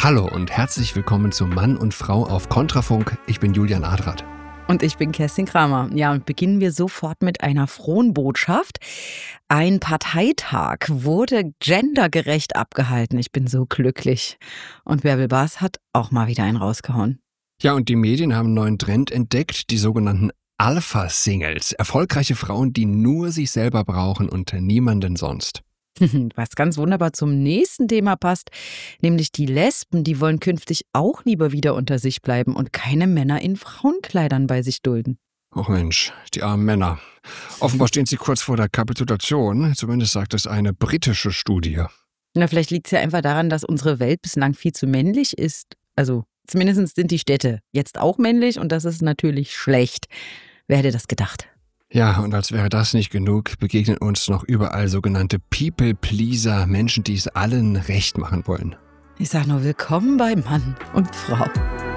Hallo und herzlich willkommen zu Mann und Frau auf Kontrafunk. Ich bin Julian Adrat. Und ich bin Kerstin Kramer. Ja, und beginnen wir sofort mit einer frohen Botschaft. Ein Parteitag wurde gendergerecht abgehalten. Ich bin so glücklich. Und Bärbel Bas hat auch mal wieder einen rausgehauen. Ja, und die Medien haben einen neuen Trend entdeckt, die sogenannten Alpha-Singles. Erfolgreiche Frauen, die nur sich selber brauchen und niemanden sonst. Was ganz wunderbar zum nächsten Thema passt, nämlich die Lesben, die wollen künftig auch lieber wieder unter sich bleiben und keine Männer in Frauenkleidern bei sich dulden. Och Mensch, die armen Männer. Offenbar stehen sie kurz vor der Kapitulation, zumindest sagt es eine britische Studie. Na, vielleicht liegt es ja einfach daran, dass unsere Welt bislang viel zu männlich ist. Also zumindest sind die Städte jetzt auch männlich und das ist natürlich schlecht. Wer hätte das gedacht? Ja, und als wäre das nicht genug, begegnen uns noch überall sogenannte People-Pleaser, Menschen, die es allen recht machen wollen. Ich sage nur willkommen bei Mann und Frau.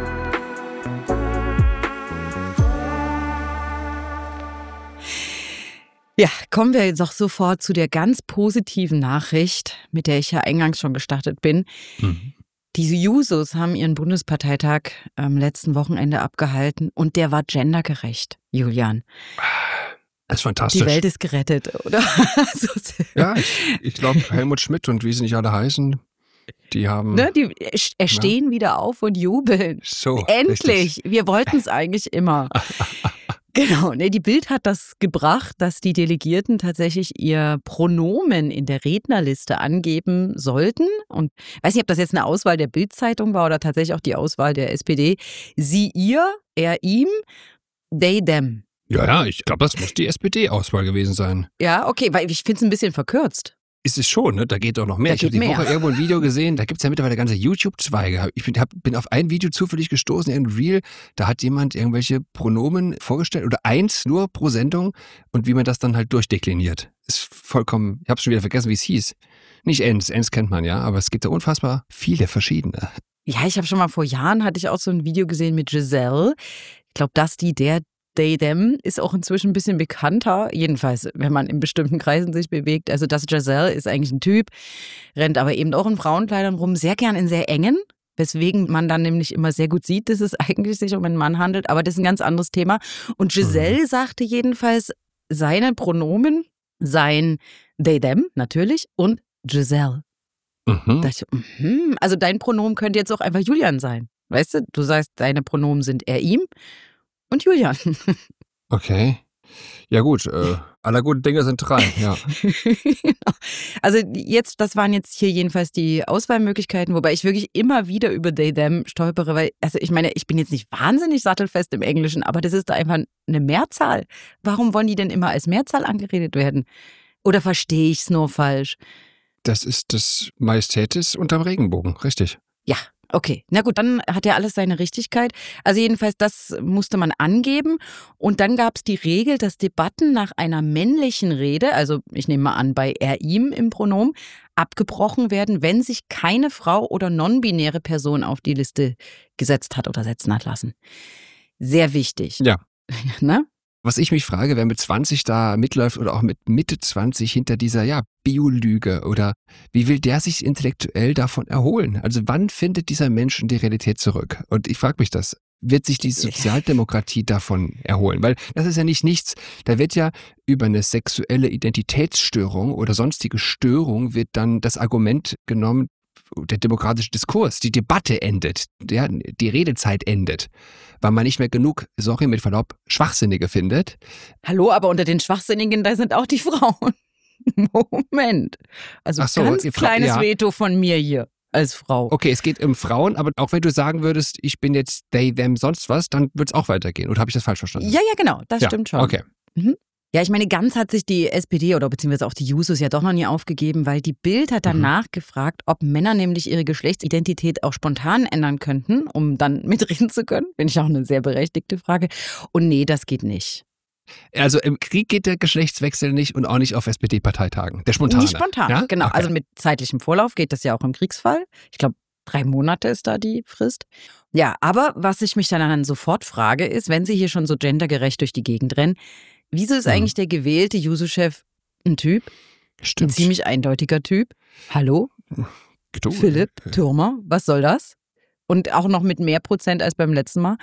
Ja, kommen wir jetzt doch sofort zu der ganz positiven Nachricht, mit der ich ja eingangs schon gestartet bin. Die Jusos haben ihren Bundesparteitag am letzten Wochenende abgehalten und der war gendergerecht, Julian. Das ist fantastisch. Die Welt ist gerettet, oder? Ja, ich glaube, Helmut Schmidt und wie sie nicht alle heißen, die haben... Ne, die stehen wieder auf und jubeln. So, endlich! richtig. Wir wollten es eigentlich immer. Genau, ne, die Bild hat das gebracht, dass die Delegierten tatsächlich ihr Pronomen in der Rednerliste angeben sollten. Und ich weiß nicht, ob das jetzt eine Auswahl der Bild-Zeitung war oder tatsächlich auch die Auswahl der SPD. Sie, ihr, er, ihm, they, them. Ja, ich glaube, das muss die SPD-Auswahl gewesen sein. Ja, okay, weil ich finde es ein bisschen verkürzt. Ist es schon, ne? Da geht doch noch mehr. Da Ich habe geht die mehr. Woche irgendwo ein Video gesehen, da gibt es ja mittlerweile ganze YouTube-Zweige. Ich bin auf ein Video zufällig gestoßen, ein Reel, da hat jemand irgendwelche Pronomen vorgestellt oder eins nur pro Sendung und wie man das dann halt durchdekliniert. Ist vollkommen, ich habe schon wieder vergessen, wie es hieß. Nicht Ens kennt man ja, aber es gibt da unfassbar viele verschiedene. Ja, ich habe schon mal vor Jahren, hatte ich auch so ein Video gesehen mit Giselle. Ich glaube, they, them ist auch inzwischen ein bisschen bekannter, jedenfalls, wenn man in bestimmten Kreisen sich bewegt. Also das Giselle ist eigentlich ein Typ, rennt aber eben auch in Frauenkleidern rum, sehr gern in sehr engen, weswegen man dann nämlich immer sehr gut sieht, dass es eigentlich sich um einen Mann handelt, aber das ist ein ganz anderes Thema. Und Giselle sagte jedenfalls, seine Pronomen seien they, them natürlich und Giselle. Da dachte ich, also dein Pronomen könnte jetzt auch einfach Julian sein. Weißt du, du sagst, deine Pronomen sind er, ihm und Julian. Okay. Ja gut, aller guten Dinge sind drei, ja. Also das waren jetzt hier jedenfalls die Auswahlmöglichkeiten, wobei ich wirklich immer wieder über they, them stolpere, weil, also ich meine, ich bin jetzt nicht wahnsinnig sattelfest im Englischen, aber das ist da einfach eine Mehrzahl. Warum wollen die denn immer als Mehrzahl angeredet werden? Oder verstehe ich es nur falsch? Das ist das Majestätis unterm Regenbogen, richtig. Ja. Okay, na gut, dann hat ja alles seine Richtigkeit. Also jedenfalls, das musste man angeben. Und dann gab es die Regel, dass Debatten nach einer männlichen Rede, also ich nehme mal an bei er, ihm im Pronomen, abgebrochen werden, wenn sich keine Frau oder non-binäre Person auf die Liste gesetzt hat oder setzen hat lassen. Sehr wichtig. Ja. Ne? Was ich mich frage, wer mit 20 da mitläuft oder auch mit Mitte 20 hinter dieser, Biolüge oder wie will der sich intellektuell davon erholen? Also wann findet dieser Mensch in die Realität zurück? Und ich frage mich das, wird sich die Sozialdemokratie davon erholen? Weil das ist ja nichts, da wird ja über eine sexuelle Identitätsstörung oder sonstige Störung wird dann das Argument genommen, der demokratische Diskurs, die Debatte endet, ja, die Redezeit endet, weil man nicht mehr genug, sorry, mit Verlaub, Schwachsinnige findet. Hallo, aber unter den Schwachsinnigen, da sind auch die Frauen. Moment. Also ganz kleines Veto von mir hier als Frau. Okay, es geht um Frauen, aber auch wenn du sagen würdest, ich bin jetzt they, them, sonst was, dann wird es auch weitergehen. Oder habe ich das falsch verstanden? Ja, genau, das stimmt schon. Okay. Ja, ich meine, ganz hat sich die SPD oder beziehungsweise auch die Jusos ja doch noch nie aufgegeben, weil die Bild hat dann nachgefragt, ob Männer nämlich ihre Geschlechtsidentität auch spontan ändern könnten, um dann mitreden zu können. Finde ich auch eine sehr berechtigte Frage. Und nee, das geht nicht. Also im Krieg geht der Geschlechtswechsel nicht und auch nicht auf SPD-Parteitagen. Der spontane. Nicht spontan, ja? Genau. Okay. Also mit zeitlichem Vorlauf geht das ja auch im Kriegsfall. Ich glaube, 3 Monate ist da die Frist. Ja, aber was ich mich dann sofort frage, ist, wenn sie hier schon so gendergerecht durch die Gegend rennen, wieso ist eigentlich der gewählte Juso-Chef ein Typ? Stimmt. Ein ziemlich eindeutiger Typ. Hallo? Philipp Thürmer, was soll das? Und auch noch mit mehr Prozent als beim letzten Mal.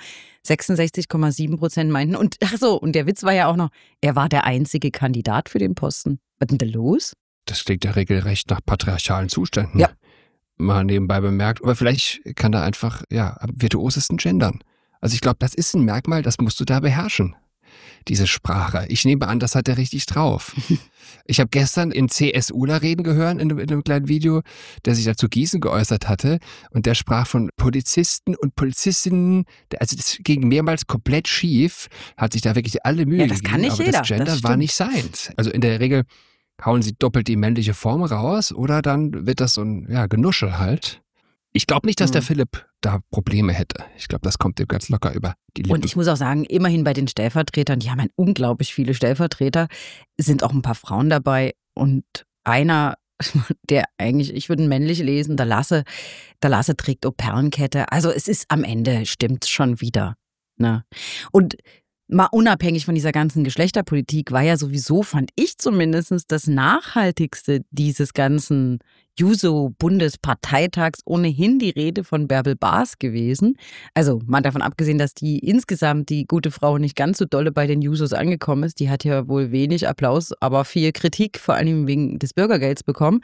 66,7% meinten. Und der Witz war ja auch noch, er war der einzige Kandidat für den Posten. Was ist denn da los? Das klingt ja regelrecht nach patriarchalen Zuständen. Ja. Mal nebenbei bemerkt. Aber vielleicht kann er einfach, am virtuosesten gendern. Also ich glaube, das ist ein Merkmal, das musst du da beherrschen. Diese Sprache. Ich nehme an, das hat er richtig drauf. Ich habe gestern in CSUler reden gehört, in einem kleinen Video, der sich dazu Gießen geäußert hatte. Und der sprach von Polizisten und Polizistinnen. Also das ging mehrmals komplett schief. Hat sich da wirklich alle Mühe gegeben. Das kann nicht aber jeder. Das Gender war nicht seins. Also in der Regel hauen sie doppelt die männliche Form raus oder dann wird das so ein Genuschel halt. Ich glaube nicht, dass der Philipp da Probleme hätte. Ich glaube, das kommt ihm ganz locker über die Lippen. Und ich muss auch sagen, immerhin bei den Stellvertretern, die haben unglaublich viele Stellvertreter, sind auch ein paar Frauen dabei. Und einer, der eigentlich, ich würde ihn männlich lesen, der Lasse trägt auch Perlenkette. Also es ist am Ende, stimmt's schon wieder. Ne? Und mal unabhängig von dieser ganzen Geschlechterpolitik war ja sowieso, fand ich zumindest, das Nachhaltigste dieses ganzen Juso-Bundesparteitags ohnehin die Rede von Bärbel Baas gewesen. Also mal davon abgesehen, dass die insgesamt, die gute Frau, nicht ganz so dolle bei den Jusos angekommen ist. Die hat ja wohl wenig Applaus, aber viel Kritik, vor allem wegen des Bürgergelds bekommen.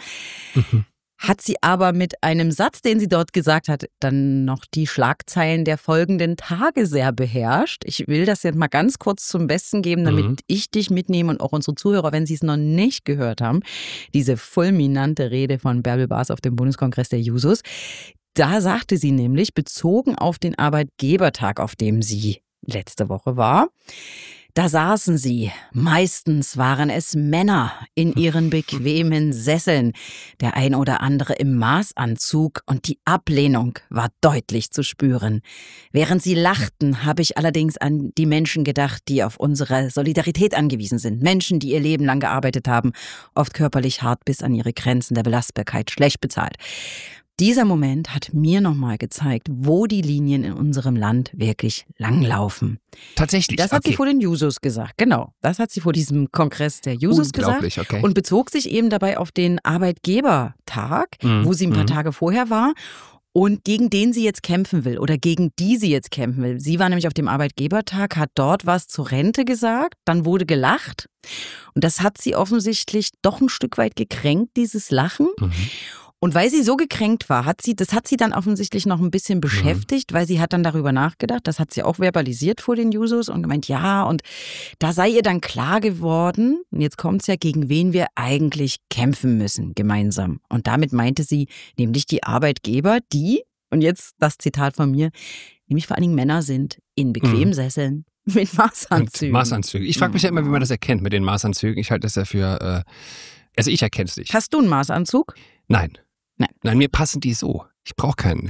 Hat sie aber mit einem Satz, den sie dort gesagt hat, dann noch die Schlagzeilen der folgenden Tage sehr beherrscht. Ich will das jetzt mal ganz kurz zum Besten geben, damit ich dich mitnehme und auch unsere Zuhörer, wenn sie es noch nicht gehört haben. Diese fulminante Rede von Bärbel Baas auf dem Bundeskongress der Jusos. Da sagte sie nämlich, bezogen auf den Arbeitgebertag, auf dem sie letzte Woche war, da saßen sie, meistens waren es Männer, in ihren bequemen Sesseln, der ein oder andere im Maßanzug und die Ablehnung war deutlich zu spüren. Während sie lachten, habe ich allerdings an die Menschen gedacht, die auf unsere Solidarität angewiesen sind. Menschen, die ihr Leben lang gearbeitet haben, oft körperlich hart bis an ihre Grenzen der Belastbarkeit, schlecht bezahlt. Dieser Moment hat mir nochmal gezeigt, wo die Linien in unserem Land wirklich langlaufen. Tatsächlich? Das hat sie vor den Jusos gesagt, genau. Das hat sie vor diesem Kongress der Jusos gesagt. Okay. Und bezog sich eben dabei auf den Arbeitgebertag, wo sie ein paar Tage vorher war und gegen den sie jetzt kämpfen will oder gegen die sie jetzt kämpfen will. Sie war nämlich auf dem Arbeitgebertag, hat dort was zur Rente gesagt, dann wurde gelacht. Und das hat sie offensichtlich doch ein Stück weit gekränkt, dieses Lachen. Und weil sie so gekränkt war, hat sie dann offensichtlich noch ein bisschen beschäftigt, weil sie hat dann darüber nachgedacht, das hat sie auch verbalisiert vor den Jusos und gemeint, ja, und da sei ihr dann klar geworden, und jetzt kommt's ja, gegen wen wir eigentlich kämpfen müssen gemeinsam. Und damit meinte sie nämlich die Arbeitgeber, die, und jetzt das Zitat von mir, nämlich vor allen Dingen Männer sind in bequemen Sesseln mit Maßanzügen. Maßanzüge. Ich frage mich ja immer, wie man das erkennt mit den Maßanzügen. Ich halte das ja für, also ich erkenne es nicht. Hast du einen Maßanzug? Nein, mir passen die so. Ich brauche keinen.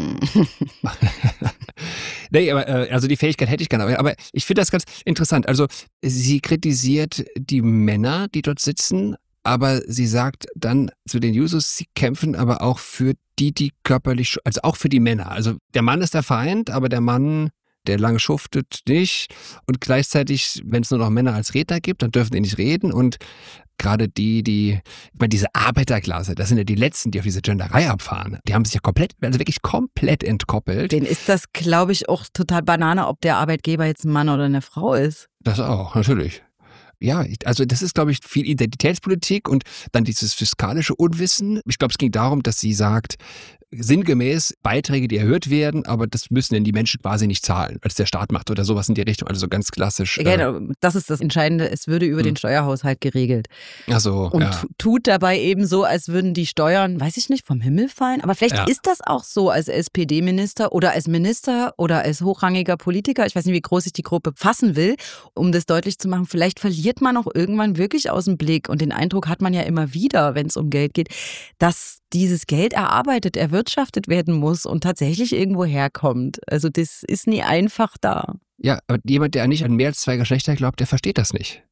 Nee, aber also die Fähigkeit hätte ich gerne. Aber ich finde das ganz interessant. Also sie kritisiert die Männer, die dort sitzen, aber sie sagt dann zu den Jusos, sie kämpfen aber auch für die körperlich, also auch für die Männer. Also der Mann ist der Feind, aber der Mann, der lange schuftet, nicht. Und gleichzeitig, wenn es nur noch Männer als Redner gibt, dann dürfen die nicht reden. Und gerade ich meine, diese Arbeiterklasse, das sind ja die Letzten, die auf diese Genderei abfahren. Die haben sich ja wirklich komplett entkoppelt. Denen ist das, glaube ich, auch total Banane, ob der Arbeitgeber jetzt ein Mann oder eine Frau ist. Das auch, natürlich. Ja, also das ist, glaube ich, viel Identitätspolitik und dann dieses fiskalische Unwissen. Ich glaube, es ging darum, dass sie sagt, sinngemäß Beiträge, die erhöht werden, aber das müssen denn die Menschen quasi nicht zahlen, als der Staat macht oder sowas in die Richtung. Also so ganz klassisch. Genau, das ist das Entscheidende. Es würde über den Steuerhaushalt geregelt. Ach so, und tut dabei eben so, als würden die Steuern, weiß ich nicht, vom Himmel fallen. Aber vielleicht ist das auch so als SPD-Minister oder als Minister oder als hochrangiger Politiker. Ich weiß nicht, wie groß ich die Gruppe fassen will, um das deutlich zu machen. Vielleicht verliert man auch irgendwann wirklich aus dem Blick. Und den Eindruck hat man ja immer wieder, wenn es um Geld geht, dass dieses Geld erwirtschaftet werden muss und tatsächlich irgendwo herkommt. Also das ist nie einfach da. Ja, aber jemand, der nicht an mehr als zwei Geschlechter glaubt, der versteht das nicht.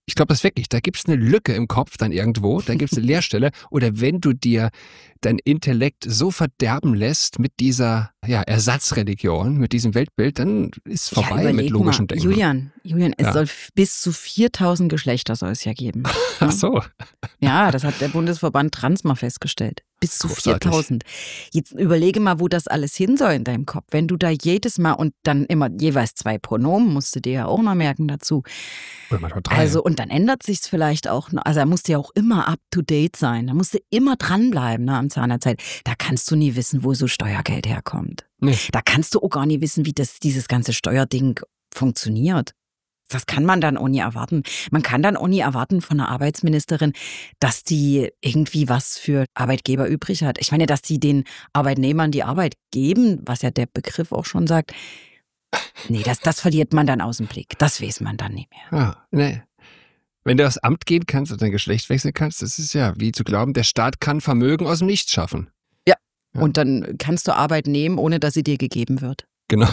Ich glaube das wirklich. Da gibt es eine Lücke im Kopf dann irgendwo, da gibt es eine Leerstelle. Oder wenn du dir dein Intellekt so verderben lässt mit dieser Ersatzreligion, mit diesem Weltbild, dann ist vorbei mit logischem Denken. Julian, es soll bis zu 4000 Geschlechter soll es ja geben. Ach so. Ja, das hat der Bundesverband Trans mal festgestellt. Bis zu Großartig. 4000. Jetzt überlege mal, wo das alles hin soll in deinem Kopf. Wenn du da jedes Mal und dann immer jeweils 2 Pronomen, musst du dir ja auch noch merken dazu. Oder manchmal 3. Also, und dann ändert sich's vielleicht auch. Also, da musst du ja auch immer up to date sein. Da musst du immer dranbleiben, ne, am Zahn der Zeit. Da kannst du nie wissen, wo so Steuergeld herkommt. Nee. Da kannst du auch gar nie wissen, wie dieses ganze Steuerding funktioniert. Das kann man dann auch nie erwarten. Man kann dann auch nie erwarten von einer Arbeitsministerin, dass die irgendwie was für Arbeitgeber übrig hat. Ich meine, dass die den Arbeitnehmern die Arbeit geben, was ja der Begriff auch schon sagt. Nee, das verliert man dann aus dem Blick. Das weiß man dann nicht mehr. Ja, nee. Wenn du aufs Amt gehen kannst und dein Geschlecht wechseln kannst, das ist ja wie zu glauben, der Staat kann Vermögen aus dem Nichts schaffen. Ja. Ja. Und dann kannst du Arbeit nehmen, ohne dass sie dir gegeben wird. Genau.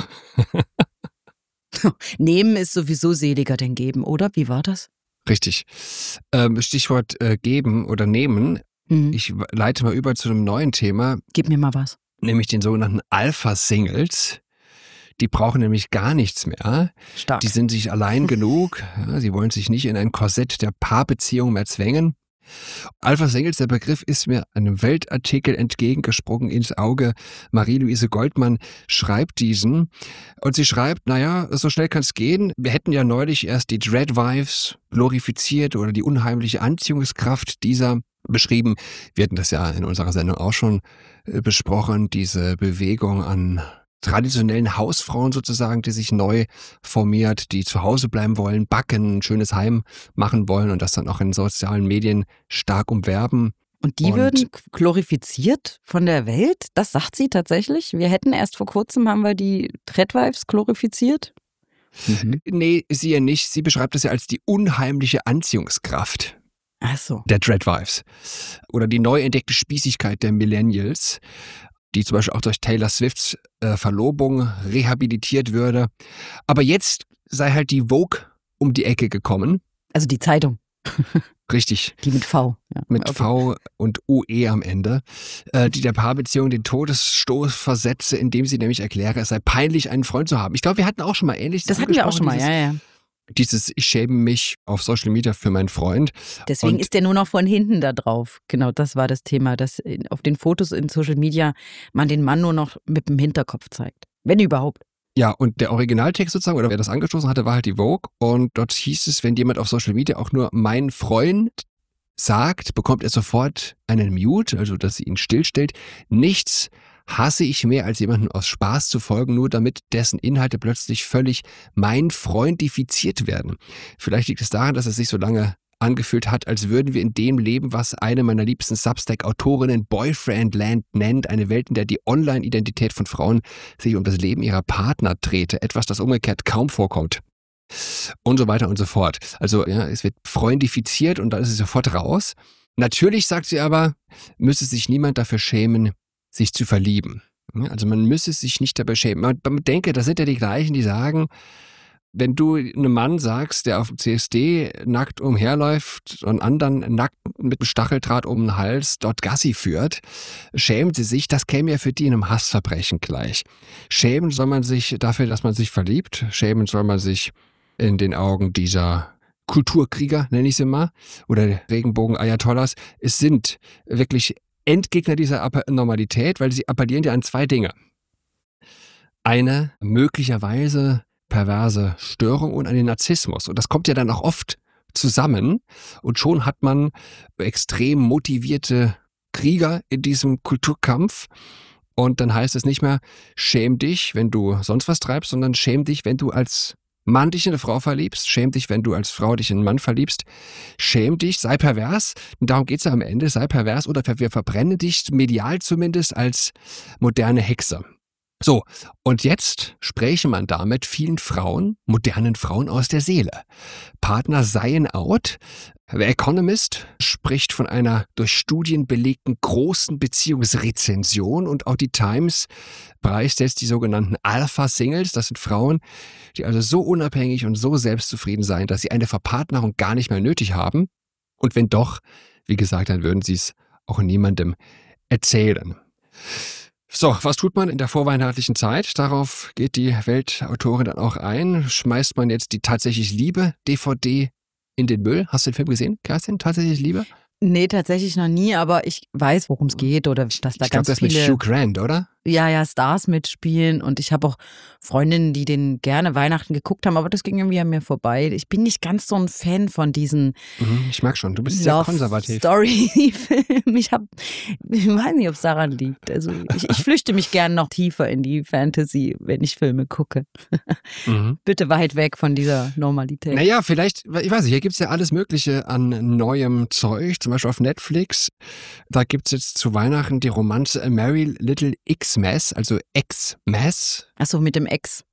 Nehmen ist sowieso seliger denn geben, oder? Wie war das? Richtig. Stichwort geben oder nehmen. Mhm. Ich leite mal über zu einem neuen Thema, Gib mir mal was. nämlich den sogenannten Alpha-Singles. Die brauchen nämlich gar nichts mehr. Stark. Die sind sich allein genug. Ja, sie wollen sich nicht in ein Korsett der Paarbeziehung mehr zwängen. Alpha-Singles, der Begriff ist mir einem Weltartikel entgegengesprungen ins Auge. Marie-Louise Goldmann schreibt diesen. Und sie schreibt, naja, so schnell kann es gehen. Wir hätten ja neulich erst die Dreadwives glorifiziert oder die unheimliche Anziehungskraft dieser beschrieben. Wir hatten das ja in unserer Sendung auch schon besprochen, diese Bewegung an traditionellen Hausfrauen sozusagen, die sich neu formiert, die zu Hause bleiben wollen, backen, ein schönes Heim machen wollen und das dann auch in sozialen Medien stark umwerben. Und die würden glorifiziert von der Welt? Das sagt sie tatsächlich? Wir hätten erst vor kurzem, haben wir die Dreadwives glorifiziert? Nee, sie ja nicht. Sie beschreibt es ja als die unheimliche Anziehungskraft Ach so. der Dreadwives. Oder die neu entdeckte Spießigkeit der Millennials, die zum Beispiel auch durch Taylor Swifts Verlobung rehabilitiert würde. Aber jetzt sei halt die Vogue um die Ecke gekommen. Also die Zeitung. Richtig. Die mit V. Ja, Mit okay. V und UE am Ende, die der Paarbeziehung den Todesstoß versetze, indem sie nämlich erkläre, es sei peinlich, einen Freund zu haben. Ich glaube, wir hatten auch schon mal Ähnliches. Das hatten wir auch schon mal, ja. Dieses ich schäme mich auf Social Media für meinen Freund. Deswegen Und ist der nur noch von hinten da drauf. Genau, das war das Thema, dass auf den Fotos in Social Media man den Mann nur noch mit dem Hinterkopf zeigt. Wenn überhaupt. ja, und der Originaltext sozusagen, oder wer das angestoßen hatte, war halt die Vogue. Und dort hieß es, wenn jemand auf Social Media auch nur mein Freund sagt, bekommt er sofort einen Mute, also dass sie ihn stillstellt. Nichts hasse ich mehr, als jemanden aus Spaß zu folgen, nur damit dessen Inhalte plötzlich völlig mein Freundifiziert werden. Vielleicht liegt es daran, dass es sich so lange angefühlt hat, als würden wir in dem leben, was eine meiner liebsten Substack-Autorinnen Boyfriendland nennt, eine Welt, in der die Online-Identität von Frauen sich um das Leben ihrer Partner drehte, etwas, das umgekehrt kaum vorkommt. Und so weiter und so fort. Also ja, es wird freundifiziert und dann ist es sofort raus. Natürlich, sagt sie aber, müsse sich niemand dafür schämen, sich zu verlieben. Also man müsse sich nicht dabei schämen. Man denke, das sind ja die gleichen, die sagen, wenn du einem Mann sagst, der auf dem CSD nackt umherläuft und anderen nackt mit einem Stacheldraht um den Hals dort Gassi führt, schämen sie sich, das käme ja für die in einem Hassverbrechen gleich. Schämen soll man sich dafür, dass man sich verliebt, schämen soll man sich in den Augen dieser Kulturkrieger, nenne ich sie mal, oder Regenbogen-Ayatollahs. Es sind wirklich Endgegner dieser Normalität, weil sie appellieren ja an 2 Dinge. Eine möglicherweise perverse Störung und an den Narzissmus. Und das kommt ja dann auch oft zusammen. Und schon hat man extrem motivierte Krieger in diesem Kulturkampf. Und dann heißt es nicht mehr, schäm dich, wenn du sonst was treibst, sondern schäm dich, wenn du als Mann dich in eine Frau verliebst, schäm dich, wenn du als Frau dich in einen Mann verliebst, schäm dich, sei pervers, und darum geht's ja am Ende, sei pervers oder wir verbrennen dich, medial zumindest, als moderne Hexe. So, und jetzt spräche man damit vielen Frauen, modernen Frauen aus der Seele. Partner seien out, The Economist spricht von einer durch Studien belegten großen Beziehungsrezension und auch die Times preist jetzt die sogenannten Alpha-Singles. Das sind Frauen, die also so unabhängig und so selbstzufrieden seien, dass sie eine Verpartnerung gar nicht mehr nötig haben. Und wenn doch, wie gesagt, dann würden sie es auch niemandem erzählen. So, was tut man in der vorweihnachtlichen Zeit? Darauf geht die Weltautorin dann auch ein. Schmeißt man jetzt die Tatsächlich Liebe DVD in den Müll? Hast du den Film gesehen, Kerstin? Tatsächlich Liebe? Nee, tatsächlich noch nie, aber ich weiß, worum es geht oder dass da Ich glaube, ganz das ist viele mit Hugh Grant, oder? Stars mitspielen und ich habe auch Freundinnen, die den gerne Weihnachten geguckt haben, aber das ging irgendwie an mir vorbei. Ich bin nicht ganz so ein Fan von diesen Ich merke schon, du bist sehr konservativ. Story-Film. Ich weiß nicht, ob es daran liegt. Also ich flüchte mich gerne noch tiefer in die Fantasy, wenn ich Filme gucke. Bitte weit weg von dieser Normalität. Naja, vielleicht, ich weiß nicht, hier gibt es ja alles Mögliche an neuem Zeug, zum Beispiel auf Netflix. Da gibt es jetzt zu Weihnachten die Romanze A Merry Little Xmas, also Xmas. Achso, mit dem Ex.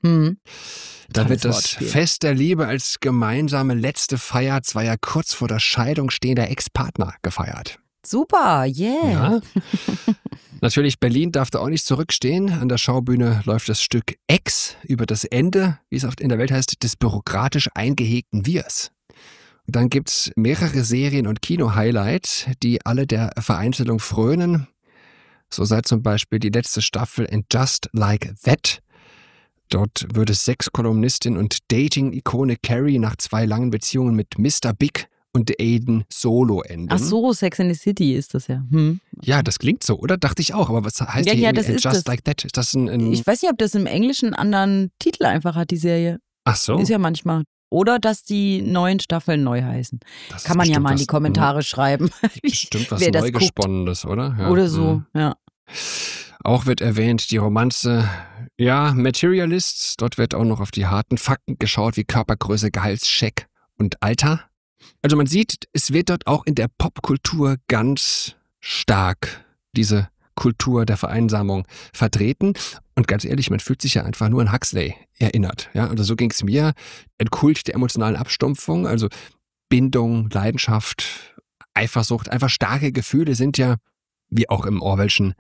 Da wird das Fest der Liebe als gemeinsame letzte Feier zweier kurz vor der Scheidung stehender Ex-Partner gefeiert. Super, yeah. Ja. Natürlich, Berlin darf da auch nicht zurückstehen. An der Schaubühne läuft das Stück Ex über das Ende, wie es oft in der Welt heißt, des bürokratisch eingehegten Wirs. Und dann gibt es mehrere Serien- und Kino-Highlights, die alle der Vereinzelung frönen. So sei zum Beispiel die letzte Staffel in Just Like That. Dort würde Sex-Kolumnistin und Dating-Ikone Carrie nach 2 langen Beziehungen mit Mr. Big und Aiden solo enden. Ach so, Sex and the City ist das ja. Ja, das klingt so, oder? Dachte ich auch. Aber was heißt hier das ist Just das. Like That? Ist das ein Ich weiß nicht, ob das im Englischen einen anderen Titel einfach hat, die Serie. Ach so. Ist ja manchmal. Oder dass die neuen Staffeln neu heißen. Das kann man ja mal in die Kommentare schreiben. Bestimmt was wer das Neugesponnenes, oder? Ja. Oder so, ja. Auch wird erwähnt die Romanze, Materialists. Dort wird auch noch auf die harten Fakten geschaut, wie Körpergröße, Gehaltscheck und Alter. Also man sieht, es wird dort auch in der Popkultur ganz stark diese Kultur der Vereinsamung vertreten. Und ganz ehrlich, man fühlt sich ja einfach nur an Huxley erinnert. Ja, also so ging es mir. Ein Kult der emotionalen Abstumpfung, also Bindung, Leidenschaft, Eifersucht, einfach starke Gefühle sind ja, wie auch im Orwellschen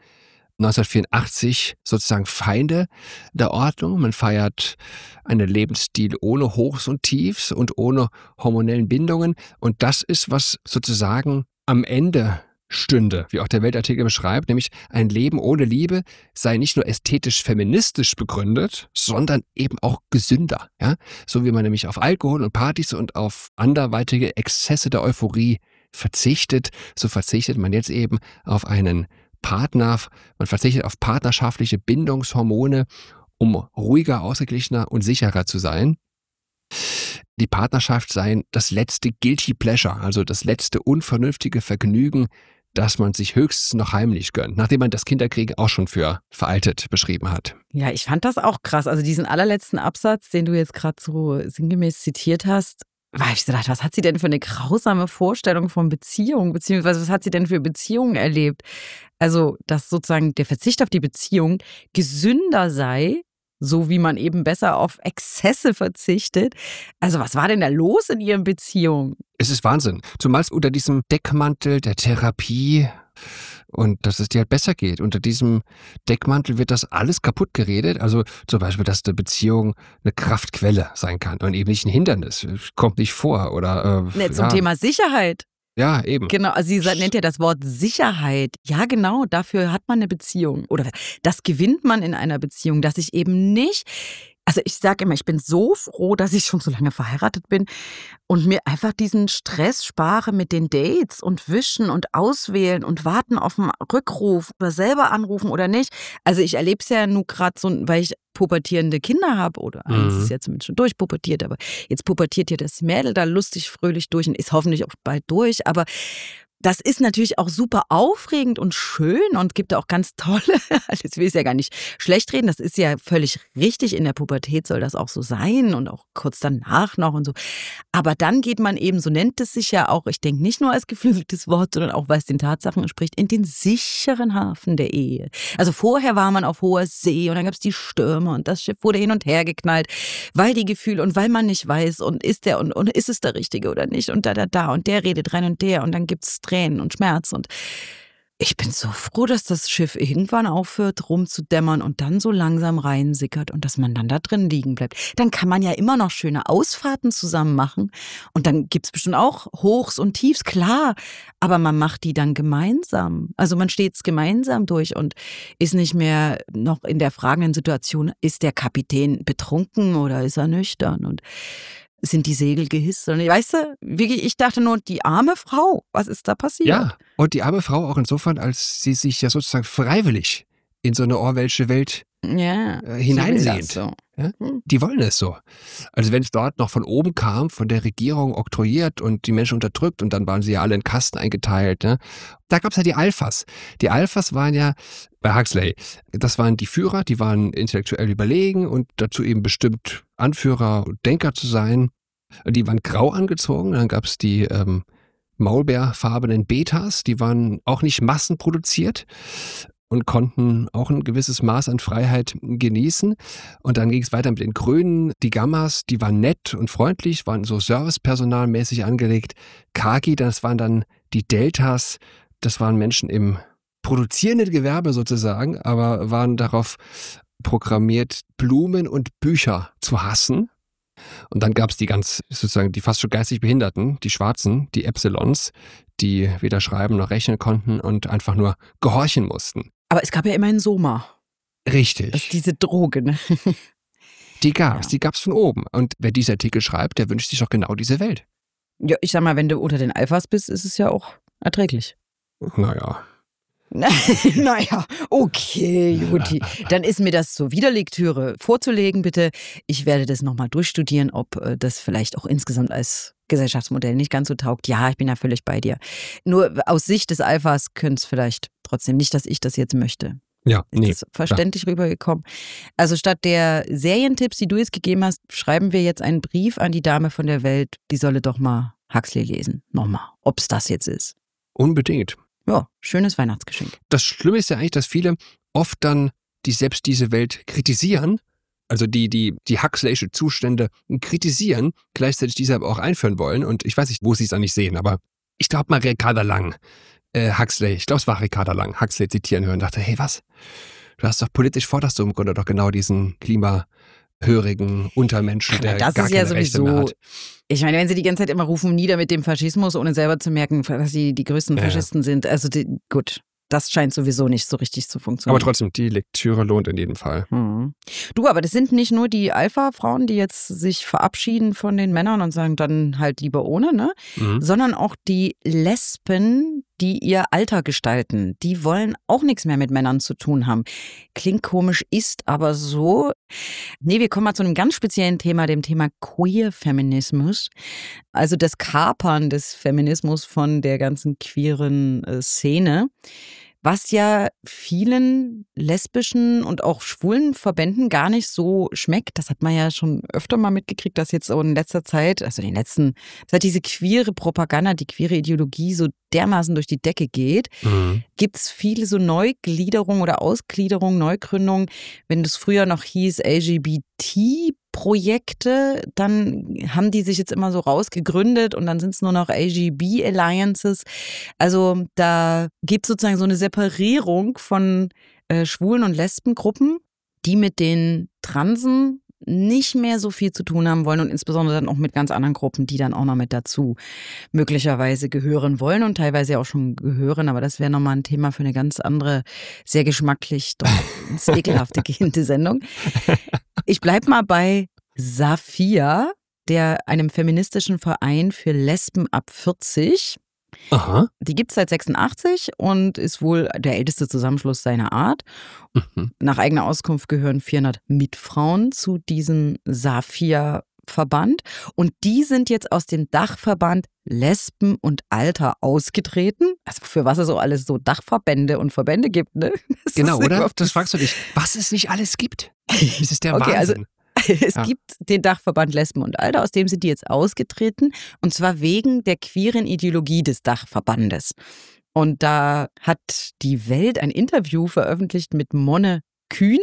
1984, sozusagen Feinde der Ordnung. Man feiert einen Lebensstil ohne Hochs und Tiefs und ohne hormonellen Bindungen. Und das ist, was sozusagen am Ende stünde, wie auch der Weltartikel beschreibt, nämlich ein Leben ohne Liebe sei nicht nur ästhetisch-feministisch begründet, sondern eben auch gesünder. Ja? So wie man nämlich auf Alkohol und Partys und auf anderweitige Exzesse der Euphorie verzichtet, so verzichtet man jetzt eben auf einen Partner, man verzichtet auf partnerschaftliche Bindungshormone, um ruhiger, ausgeglichener und sicherer zu sein. Die Partnerschaft sei das letzte Guilty Pleasure, also das letzte unvernünftige Vergnügen, das man sich höchstens noch heimlich gönnt, nachdem man das Kinderkriegen auch schon für veraltet beschrieben hat. Ja, ich fand das auch krass. Also diesen allerletzten Absatz, den du jetzt gerade so sinngemäß zitiert hast, weil ich gedacht, was hat sie denn für eine grausame Vorstellung von Beziehung, beziehungsweise was hat sie denn für Beziehungen erlebt? Also, dass sozusagen der Verzicht auf die Beziehung gesünder sei, so wie man eben besser auf Exzesse verzichtet. Also was war denn da los in ihren Beziehungen? Es ist Wahnsinn. Zumal es unter diesem Deckmantel der Therapie und dass es dir halt besser geht. Unter diesem Deckmantel wird das alles kaputt geredet. Also zum Beispiel, dass eine Beziehung eine Kraftquelle sein kann und eben nicht ein Hindernis. Kommt nicht vor. Oder zum Thema Sicherheit. Ja, eben. Genau, also sie nennt ja das Wort Sicherheit. Ja, genau, dafür hat man eine Beziehung. Oder das gewinnt man in einer Beziehung, dass ich eben nicht, also ich sage immer, ich bin so froh, dass ich schon so lange verheiratet bin und mir einfach diesen Stress spare mit den Dates und Wischen und Auswählen und warten auf einen Rückruf oder selber anrufen oder nicht. Also ich erlebe es ja nur gerade so, weil ich pubertierende Kinder habe oder eins ist ja zumindest schon durchpubertiert, aber jetzt pubertiert hier das Mädel da lustig, fröhlich durch und ist hoffentlich auch bald durch, aber das ist natürlich auch super aufregend und schön und gibt auch ganz tolle, das will ich ja gar nicht schlecht reden, das ist ja völlig richtig, in der Pubertät soll das auch so sein und auch kurz danach noch und so. Aber dann geht man eben, so nennt es sich ja auch, ich denke nicht nur als geflügeltes Wort, sondern auch, weil es den Tatsachen entspricht, in den sicheren Hafen der Ehe. Also vorher war man auf hoher See und dann gab es die Stürme und das Schiff wurde hin und her geknallt, weil die Gefühle und weil man nicht weiß und ist der und ist es der Richtige oder nicht und da und der redet rein und dann gibt's Tränen und Schmerz und ich bin so froh, dass das Schiff irgendwann aufhört rumzudämmern und dann so langsam reinsickert und dass man dann da drin liegen bleibt. Dann kann man ja immer noch schöne Ausfahrten zusammen machen und dann gibt's bestimmt auch Hochs und Tiefs, klar, aber man macht die dann gemeinsam. Also man steht's gemeinsam durch und ist nicht mehr noch in der fragenden Situation, ist der Kapitän betrunken oder ist er nüchtern und sind die Segel gehisst? Und weißt du, wirklich, ich dachte nur, die arme Frau, was ist da passiert? Ja, und die arme Frau auch insofern, als sie sich ja sozusagen freiwillig in so eine Orwellsche Welt hineinsehnt. So. Ja? Die wollen es so. Also wenn es dort noch von oben kam, von der Regierung oktroyiert und die Menschen unterdrückt und dann waren sie ja alle in Kasten eingeteilt. Ne? Da gab es ja die Alphas. Die Alphas waren ja bei Huxley, das waren die Führer, die waren intellektuell überlegen und dazu eben bestimmt Anführer und Denker zu sein. Die waren grau angezogen, dann gab es die maulbeerfarbenen Betas, die waren auch nicht massenproduziert und konnten auch ein gewisses Maß an Freiheit genießen. Und dann ging es weiter mit den Grünen. Die Gammas, die waren nett und freundlich, waren so servicepersonalmäßig angelegt. Khaki, das waren dann die Deltas, das waren Menschen im produzierenden Gewerbe sozusagen, aber waren darauf programmiert, Blumen und Bücher zu hassen. Und dann gab es die die fast schon geistig Behinderten, die Schwarzen, die Epsilons, die weder schreiben noch rechnen konnten und einfach nur gehorchen mussten. Aber es gab ja immerhin Soma. Richtig. Das ist diese Droge, ne? Die gab's von oben. Und wer diesen Artikel schreibt, der wünscht sich doch genau diese Welt. Ja, ich sag mal, wenn du unter den Alphas bist, ist es ja auch erträglich. Naja. Naja, okay, Juti. Dann ist mir das zur Wiederlektüre vorzulegen, bitte. Ich werde das nochmal durchstudieren, ob das vielleicht auch insgesamt als Gesellschaftsmodell nicht ganz so taugt. Ja, ich bin da völlig bei dir. Nur aus Sicht des Alphas könnte es vielleicht trotzdem nicht, dass ich das jetzt möchte. Ja, ist das verständlich rübergekommen? Also statt der Serientipps, die du jetzt gegeben hast, schreiben wir jetzt einen Brief an die Dame von der Welt, die solle doch mal Huxley lesen. Nochmal, ob es das jetzt ist. Unbedingt. Ja, schönes Weihnachtsgeschenk. Das Schlimme ist ja eigentlich, dass viele oft dann selbst diese Welt kritisieren, also die Huxley'sche Zustände kritisieren, gleichzeitig diese aber auch einführen wollen. Und ich weiß nicht, wo sie es dann nicht sehen, aber ich glaube mal Ricarda Lang, Huxley, ich glaube es war Ricarda Lang, Huxley zitieren hören und dachte, hey was, du hast doch politisch forderst du im Grunde doch genau diesen klimahörigen Untermenschen, der das gar ist ja keine Rechte mehr hat. Ich meine, wenn sie die ganze Zeit immer rufen, nieder mit dem Faschismus, ohne selber zu merken, dass sie die größten Faschisten sind, also gut, das scheint sowieso nicht so richtig zu funktionieren. Aber trotzdem, die Lektüre lohnt in jedem Fall. Du, aber das sind nicht nur die Alpha-Frauen, die jetzt sich verabschieden von den Männern und sagen, dann halt lieber ohne, ne? Sondern auch die Lesben, die ihr Alter gestalten. Die wollen auch nichts mehr mit Männern zu tun haben. Klingt komisch, ist aber so. Nee, wir kommen mal zu einem ganz speziellen Thema, dem Thema Queer-Feminismus. Also das Kapern des Feminismus von der ganzen queeren Szene. Was ja vielen lesbischen und auch schwulen Verbänden gar nicht so schmeckt. Das hat man ja schon öfter mal mitgekriegt, dass jetzt auch in letzter Zeit, seit diese queere Propaganda, die queere Ideologie so dermaßen durch die Decke geht, gibt es viele so Neugliederungen oder Ausgliederungen, Neugründungen. Wenn das früher noch hieß LGBT-Projekte, dann haben die sich jetzt immer so rausgegründet und dann sind es nur noch LGB-Alliances. Also da gibt es sozusagen so eine Separierung von Schwulen- und Lesbengruppen, die mit den Transen nicht mehr so viel zu tun haben wollen und insbesondere dann auch mit ganz anderen Gruppen, die dann auch noch mit dazu möglicherweise gehören wollen und teilweise auch schon gehören. Aber das wäre nochmal ein Thema für eine ganz andere, sehr geschmacklich doch ins Ekelhafte gehende Sendung. Ich bleibe mal bei Saphia, einem feministischen Verein für Lesben ab 40. Aha. Die gibt es seit 86 und ist wohl der älteste Zusammenschluss seiner Art. Nach eigener Auskunft gehören 400 Mitfrauen zu diesem Saphia Dachverband. Und die sind jetzt aus dem Dachverband Lesben und Alter ausgetreten. Also für was es so alles so Dachverbände und Verbände gibt, ne? Genau, oder? Das fragst du dich, was es nicht alles gibt. Das ist der Wahnsinn. Es gibt den Dachverband Lesben und Alter, aus dem sind die jetzt ausgetreten. Und zwar wegen der queeren Ideologie des Dachverbandes. Und da hat die Welt ein Interview veröffentlicht mit Monne Kühn.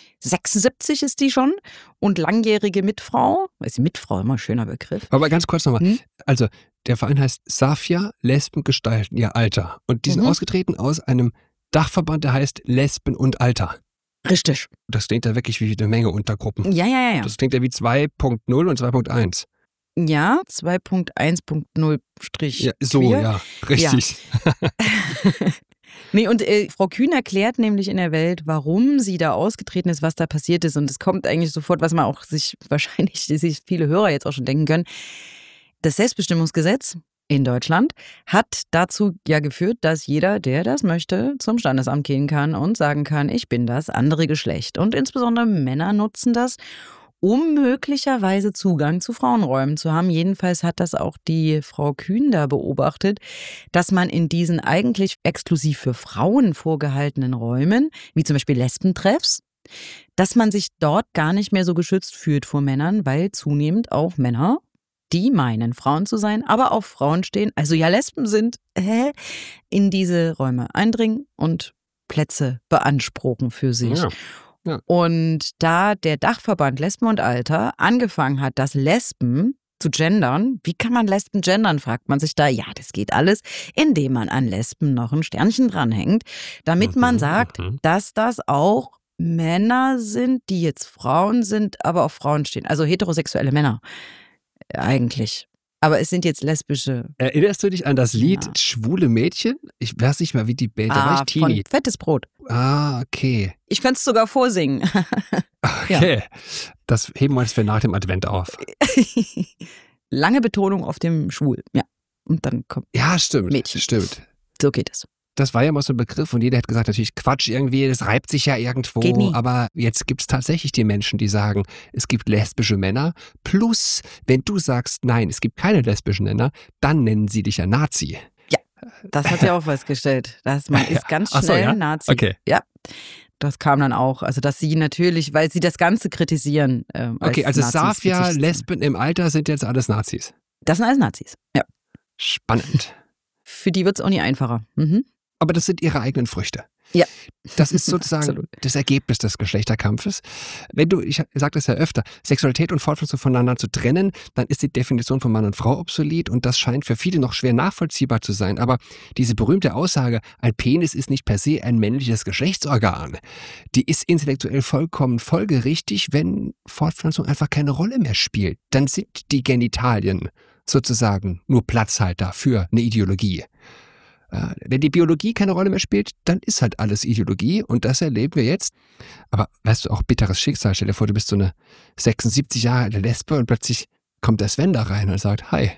76 ist die schon und langjährige Mitfrau. Ist die Mitfrau immer ein schöner Begriff? Aber ganz kurz nochmal. Also, der Verein heißt Safia Lesben gestalten ihr Alter. Und die sind ausgetreten aus einem Dachverband, der heißt Lesben und Alter. Richtig. Das klingt ja wirklich wie eine Menge Untergruppen. Ja. Das klingt ja wie 2.0 und 2.1. Ja, 2.1.0 Ja, so, ja, richtig. Ja. Nee, und Frau Kühn erklärt nämlich in der Welt, warum sie da ausgetreten ist, was da passiert ist. Und es kommt eigentlich sofort, was man auch sich viele Hörer jetzt auch schon denken können. Das Selbstbestimmungsgesetz in Deutschland hat dazu ja geführt, dass jeder, der das möchte, zum Standesamt gehen kann und sagen kann, ich bin das andere Geschlecht. Und insbesondere Männer nutzen das, um möglicherweise Zugang zu Frauenräumen zu haben. Jedenfalls hat das auch die Frau Kühn da beobachtet, dass man in diesen eigentlich exklusiv für Frauen vorgehaltenen Räumen, wie zum Beispiel Lesbentreffs, dass man sich dort gar nicht mehr so geschützt fühlt vor Männern, weil zunehmend auch Männer, die meinen, Frauen zu sein, aber auf Frauen stehen, also ja Lesben sind, in diese Räume eindringen und Plätze beanspruchen für sich. Ja. Ja. Und da der Dachverband Lesben und Alter angefangen hat, das Lesben zu gendern, wie kann man Lesben gendern, fragt man sich da. Ja, das geht alles, indem man an Lesben noch ein Sternchen dranhängt, damit man sagt, dass das auch Männer sind, die jetzt Frauen sind, aber auf Frauen stehen. Also heterosexuelle Männer eigentlich. Aber es sind jetzt lesbische. Erinnerst du dich an das Lied Schwule Mädchen? Ich weiß nicht mal, wie die Band, da war ich Teenie. Von Fettes Brot. Okay. Ich könnte es sogar vorsingen. Okay, ja. Das heben wir uns für nach dem Advent auf. Lange Betonung auf dem Schwul, ja. Und dann kommt Mädchen. Stimmt. So geht es. Das war ja mal so ein Begriff und jeder hat gesagt, natürlich Quatsch irgendwie, das reibt sich ja irgendwo. Geht nie. Aber jetzt gibt es tatsächlich die Menschen, die sagen, es gibt lesbische Männer. Plus, wenn du sagst, nein, es gibt keine lesbischen Männer, dann nennen sie dich ja Nazi. Ja, das hat ja auch festgestellt. Man ist ganz schnell Nazi. Okay. Ja, das kam dann auch. Also, dass sie natürlich, weil sie das Ganze kritisieren. Okay, also Nazis Safia, Lesben im Alter sind jetzt alles Nazis. Das sind alles Nazis, ja. Spannend. Für die wird es auch nie einfacher. Mhm. Aber das sind ihre eigenen Früchte. Ja. Das ist sozusagen das Ergebnis des Geschlechterkampfes. Wenn du, ich sage das ja öfter, Sexualität und Fortpflanzung voneinander zu trennen, dann ist die Definition von Mann und Frau obsolet und das scheint für viele noch schwer nachvollziehbar zu sein. Aber diese berühmte Aussage, ein Penis ist nicht per se ein männliches Geschlechtsorgan, die ist intellektuell vollkommen folgerichtig, wenn Fortpflanzung einfach keine Rolle mehr spielt. Dann sind die Genitalien sozusagen nur Platzhalter für eine Ideologie. Wenn die Biologie keine Rolle mehr spielt, dann ist halt alles Ideologie und das erleben wir jetzt. Aber weißt du, auch bitteres Schicksal, stell dir vor, du bist so eine 76 Jahre alte Lesbe und plötzlich kommt der Sven da rein und sagt, hi.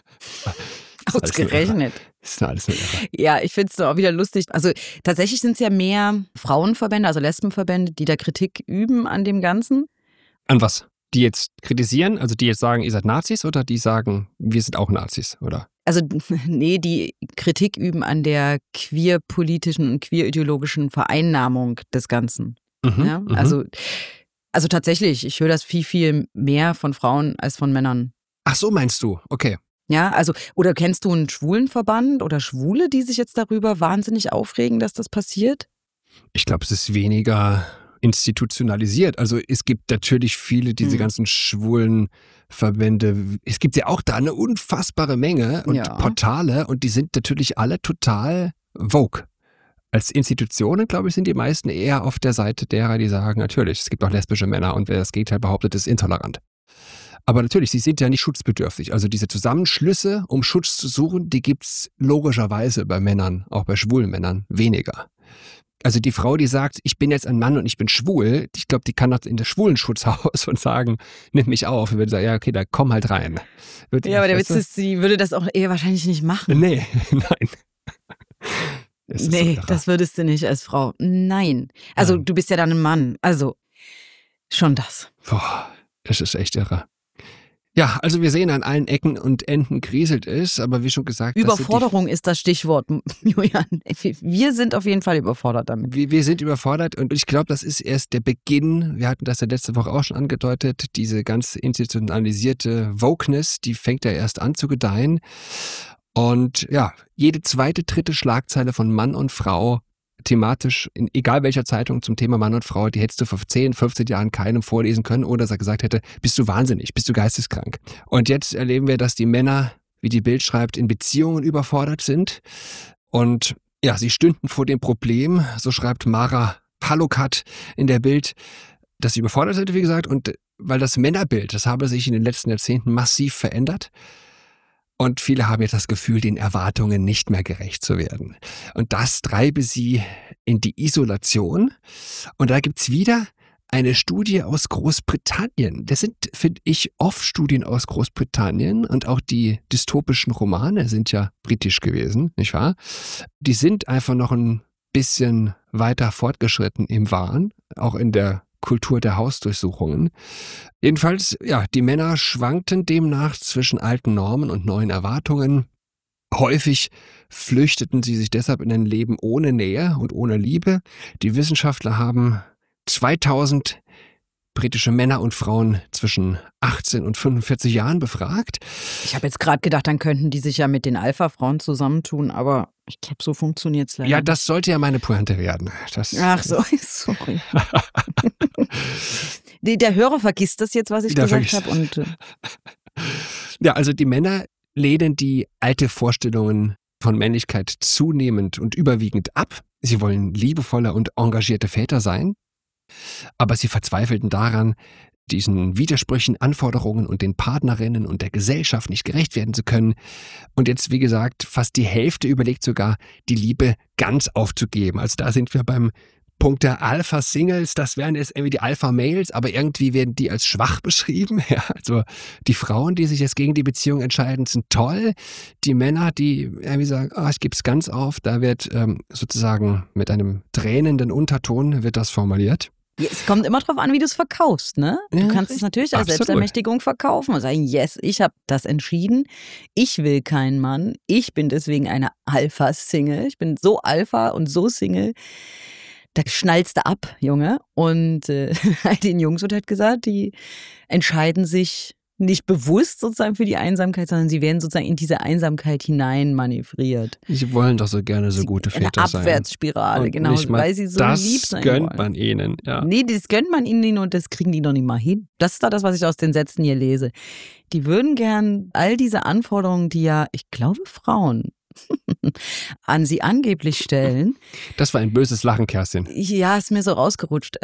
Ausgerechnet. Das ist alles nur irre. Ja, ich finde es auch wieder lustig. Also tatsächlich sind es ja mehr Frauenverbände, also Lesbenverbände, die da Kritik üben an dem Ganzen. An was? Die jetzt kritisieren, also die jetzt sagen, ihr seid Nazis oder die sagen, wir sind auch Nazis, oder? Also nee, die Kritik üben an der queerpolitischen und queerideologischen Vereinnahmung des Ganzen. Ja? Also tatsächlich, ich höre das viel mehr von Frauen als von Männern. Ach so, meinst du? Okay. Ja, also, oder kennst du einen Schwulenverband oder Schwule, die sich jetzt darüber wahnsinnig aufregen, dass das passiert? Ich glaube, es ist weniger institutionalisiert. Also es gibt natürlich viele, diese ganzen schwulen Verbände. Es gibt ja auch da eine unfassbare Menge und Portale und die sind natürlich alle total vogue. Als Institutionen, glaube ich, sind die meisten eher auf der Seite derer, die sagen, natürlich, es gibt auch lesbische Männer und wer das Gegenteil behauptet, ist intolerant. Aber natürlich, sie sind ja nicht schutzbedürftig. Also diese Zusammenschlüsse, um Schutz zu suchen, die gibt es logischerweise bei Männern, auch bei schwulen Männern, weniger. Also die Frau, die sagt, ich bin jetzt ein Mann und ich bin schwul, ich glaube, die kann das in das Schwulenschutzhaus und sagen, nimm mich auf. Und würde sagen, ja, okay, da komm halt rein. Aber der Witz ist, sie würde das auch eher wahrscheinlich nicht machen. Nee, nein. Nee, das würdest du nicht als Frau. Nein. Also du bist ja dann ein Mann. Also schon das. Boah, das ist echt irre. Ja, also wir sehen, an allen Ecken und Enden kriselt es, aber wie schon gesagt... Überforderung ist das Stichwort, Julian. Wir sind auf jeden Fall überfordert damit. Wir sind überfordert und ich glaube, das ist erst der Beginn. Wir hatten das ja letzte Woche auch schon angedeutet. Diese ganz institutionalisierte Wokeness, die fängt ja erst an zu gedeihen. Und ja, jede zweite, dritte Schlagzeile von Mann und Frau thematisch, in egal welcher Zeitung zum Thema Mann und Frau, die hättest du vor 10, 15 Jahren keinem vorlesen können, oder dass er gesagt hätte, bist du wahnsinnig, bist du geisteskrank. Und jetzt erleben wir, dass die Männer, wie die Bild schreibt, in Beziehungen überfordert sind. Und ja, sie stünden vor dem Problem, so schreibt Mara Palokat in der Bild, dass sie überfordert sind, wie gesagt, und weil das Männerbild, das habe sich in den letzten Jahrzehnten massiv verändert. Und viele haben jetzt das Gefühl, den Erwartungen nicht mehr gerecht zu werden. Und das treibe sie in die Isolation. Und da gibt's wieder eine Studie aus Großbritannien. Das sind, finde ich, oft Studien aus Großbritannien. Und auch die dystopischen Romane sind ja britisch gewesen, nicht wahr? Die sind einfach noch ein bisschen weiter fortgeschritten im Wahn, auch in der Kultur der Hausdurchsuchungen. Jedenfalls, ja, die Männer schwankten demnach zwischen alten Normen und neuen Erwartungen. Häufig flüchteten sie sich deshalb in ein Leben ohne Nähe und ohne Liebe. Die Wissenschaftler haben 2000 britische Männer und Frauen zwischen 18 und 45 Jahren befragt. Ich habe jetzt gerade gedacht, dann könnten die sich ja mit den Alpha-Frauen zusammentun, aber ich glaube, so funktioniert es leider. Ja, das sollte ja meine Pointe werden. Ach so, sorry. Der Hörer vergisst das jetzt, was ich gesagt habe. Ja, also die Männer lehnen die alte Vorstellungen von Männlichkeit zunehmend und überwiegend ab. Sie wollen liebevolle und engagierte Väter sein. Aber sie verzweifelten daran, diesen Widersprüchen, Anforderungen und den Partnerinnen und der Gesellschaft nicht gerecht werden zu können. Und jetzt, wie gesagt, fast die Hälfte überlegt sogar, die Liebe ganz aufzugeben. Also da sind wir beim Punkt der Alpha-Singles. Das wären jetzt irgendwie die Alpha-Males, aber irgendwie werden die als schwach beschrieben. Ja, also die Frauen, die sich jetzt gegen die Beziehung entscheiden, sind toll. Die Männer, die irgendwie sagen, ich gebe es ganz auf, da wird sozusagen mit einem tränenden Unterton wird das formuliert. Es kommt immer drauf an, wie du es verkaufst, ne? Du kannst es natürlich als Selbstermächtigung verkaufen und sagen, yes, ich habe das entschieden. Ich will keinen Mann. Ich bin deswegen eine Alpha-Single. Ich bin so Alpha und so Single. Da schnallst du ab, Junge. Und den Jungs wird halt gesagt, die entscheiden sich nicht bewusst sozusagen für die Einsamkeit, sondern sie werden sozusagen in diese Einsamkeit hinein manövriert. Sie wollen doch so gerne so gute Väter sein. Eine Abwärtsspirale, genau, weil sie so lieb sein wollen. Das gönnt man ihnen, ja. Nee, das gönnt man ihnen und das kriegen die noch nicht mal hin. Das ist da das, was ich aus den Sätzen hier lese. Die würden gern all diese Anforderungen, die ja, ich glaube, Frauen an sie angeblich stellen. Das war ein böses Lachen, Kerstin. Ja, ist mir so rausgerutscht.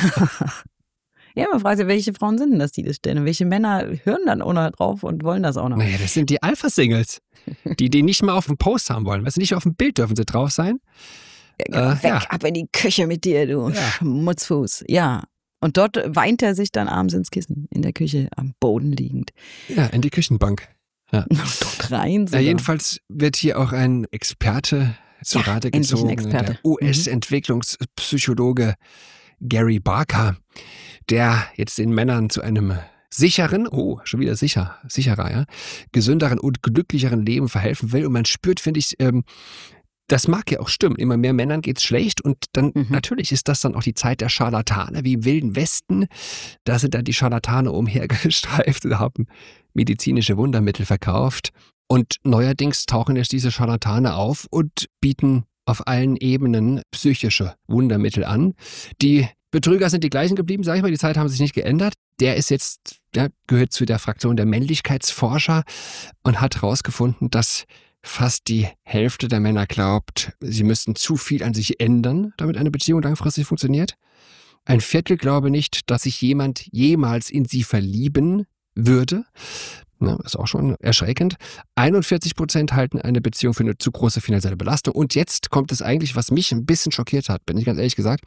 Ja, man fragt sich, welche Frauen sind denn das, die das stellen? Und welche Männer hören dann auch noch drauf und wollen das auch noch? Naja, das sind die Alpha-Singles, die nicht mal auf dem Post haben wollen. Weißt du, nicht auf dem Bild dürfen sie drauf sein. Ja, weg, ab in die Küche mit dir, du Schmutzfuß. Ja. Und dort weint er sich dann abends ins Kissen, in der Küche, am Boden liegend. Ja, in die Küchenbank. Ja. Dort rein sogar. Ja, jedenfalls wird hier auch ein Experte zu Rate gezogen, der US-Entwicklungspsychologe Gary Barker, der jetzt den Männern zu einem sicheren, schon wieder sicherer, ja, gesünderen und glücklicheren Leben verhelfen will. Und man spürt, finde ich, das mag ja auch stimmen. Immer mehr Männern geht's schlecht und dann natürlich ist das dann auch die Zeit der Scharlatane, wie im Wilden Westen. Da sind dann die Scharlatane umhergestreift und haben medizinische Wundermittel verkauft. Und neuerdings tauchen jetzt diese Scharlatane auf und bieten auf allen Ebenen psychische Wundermittel an. Die Betrüger sind die gleichen geblieben, sag ich mal, die Zeit haben sich nicht geändert. Der ist jetzt, gehört zu der Fraktion der Männlichkeitsforscher und hat herausgefunden, dass fast die Hälfte der Männer glaubt, sie müssten zu viel an sich ändern, damit eine Beziehung langfristig funktioniert. Ein Viertel glaube nicht, dass sich jemand jemals in sie verlieben würde. Ist auch schon erschreckend. 41% halten eine Beziehung für eine zu große finanzielle Belastung. Und jetzt kommt es eigentlich, was mich ein bisschen schockiert hat, bin ich ganz ehrlich gesagt.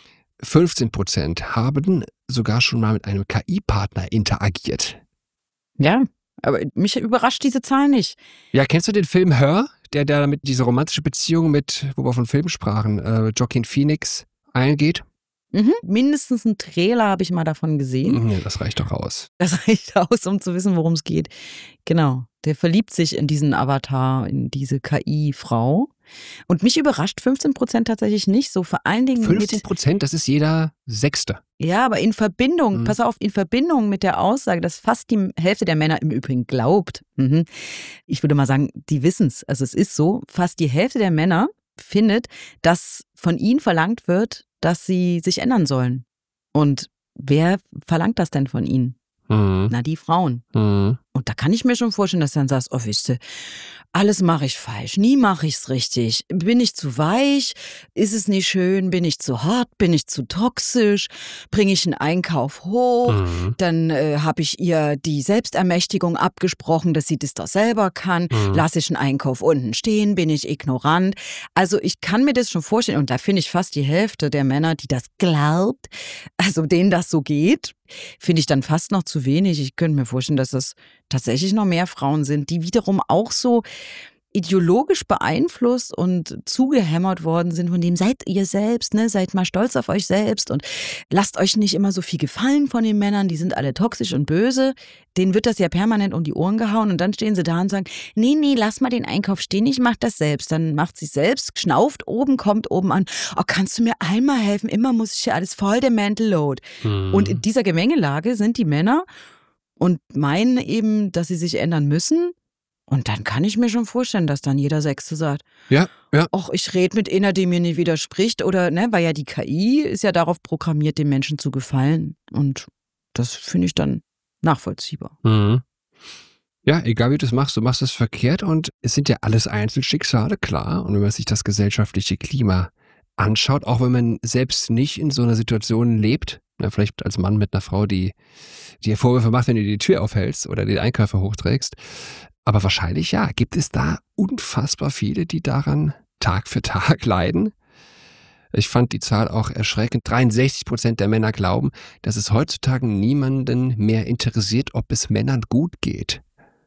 15% haben sogar schon mal mit einem KI-Partner interagiert. Ja, aber mich überrascht diese Zahl nicht. Ja, kennst du den Film Her? Der damit diese romantische Beziehung mit, wo wir von Filmen sprachen, Joaquin Phoenix eingeht? Mindestens einen Trailer habe ich mal davon gesehen. Nee, das reicht doch aus. Das reicht aus, um zu wissen, worum es geht. Genau. Der verliebt sich in diesen Avatar, in diese KI-Frau. Und mich überrascht 15% tatsächlich nicht. So vor allen Dingen 15%, das ist jeder Sechste. Ja, aber in Verbindung, pass auf, in Verbindung mit der Aussage, dass fast die Hälfte der Männer im Übrigen glaubt. Ich würde mal sagen, die wissen es. Also es ist so, fast die Hälfte der Männer findet, dass von ihnen verlangt wird, dass sie sich ändern sollen. Und wer verlangt das denn von ihnen? Na, die Frauen. Und da kann ich mir schon vorstellen, dass du dann sagst, oh, wisst ihr, alles mache ich falsch, nie mache ich es richtig. Bin ich zu weich? Ist es nicht schön? Bin ich zu hart? Bin ich zu toxisch? Bringe ich einen Einkauf hoch? Dann habe ich ihr die Selbstermächtigung abgesprochen, dass sie das doch selber kann. Lasse ich einen Einkauf unten stehen? Bin ich ignorant? Also ich kann mir das schon vorstellen und da finde ich fast die Hälfte der Männer, die das glaubt, also denen das so geht, finde ich dann fast noch zu wenig. Ich könnte mir vorstellen, dass das tatsächlich noch mehr Frauen sind, die wiederum auch so ideologisch beeinflusst und zugehämmert worden sind, von dem seid ihr selbst, ne? Seid mal stolz auf euch selbst und lasst euch nicht immer so viel gefallen von den Männern, die sind alle toxisch und böse. Denen wird das ja permanent um die Ohren gehauen und dann stehen sie da und sagen, nee, lass mal den Einkauf stehen, ich mach das selbst. Dann macht sie selbst, schnauft oben, kommt oben an, oh, kannst du mir einmal helfen? Immer muss ich ja alles voll der Mental Load. Und in dieser Gemengelage sind die Männer und meinen eben, dass sie sich ändern müssen. Und dann kann ich mir schon vorstellen, dass dann jeder Sechste sagt, ja. ach, ich rede mit einer, die mir nicht widerspricht. Oder, ne, weil ja die KI ist ja darauf programmiert, den Menschen zu gefallen. Und das finde ich dann nachvollziehbar. Ja, egal wie du machst es verkehrt und es sind ja alles Einzelschicksale, klar. Und wenn man sich das gesellschaftliche Klima anschaut, auch wenn man selbst nicht in so einer Situation lebt, vielleicht als Mann mit einer Frau, die dir Vorwürfe macht, wenn du die Tür aufhältst oder die Einkäufe hochträgst, aber wahrscheinlich ja, gibt es da unfassbar viele, die daran Tag für Tag leiden. Ich fand die Zahl auch erschreckend. 63% der Männer glauben, dass es heutzutage niemanden mehr interessiert, ob es Männern gut geht.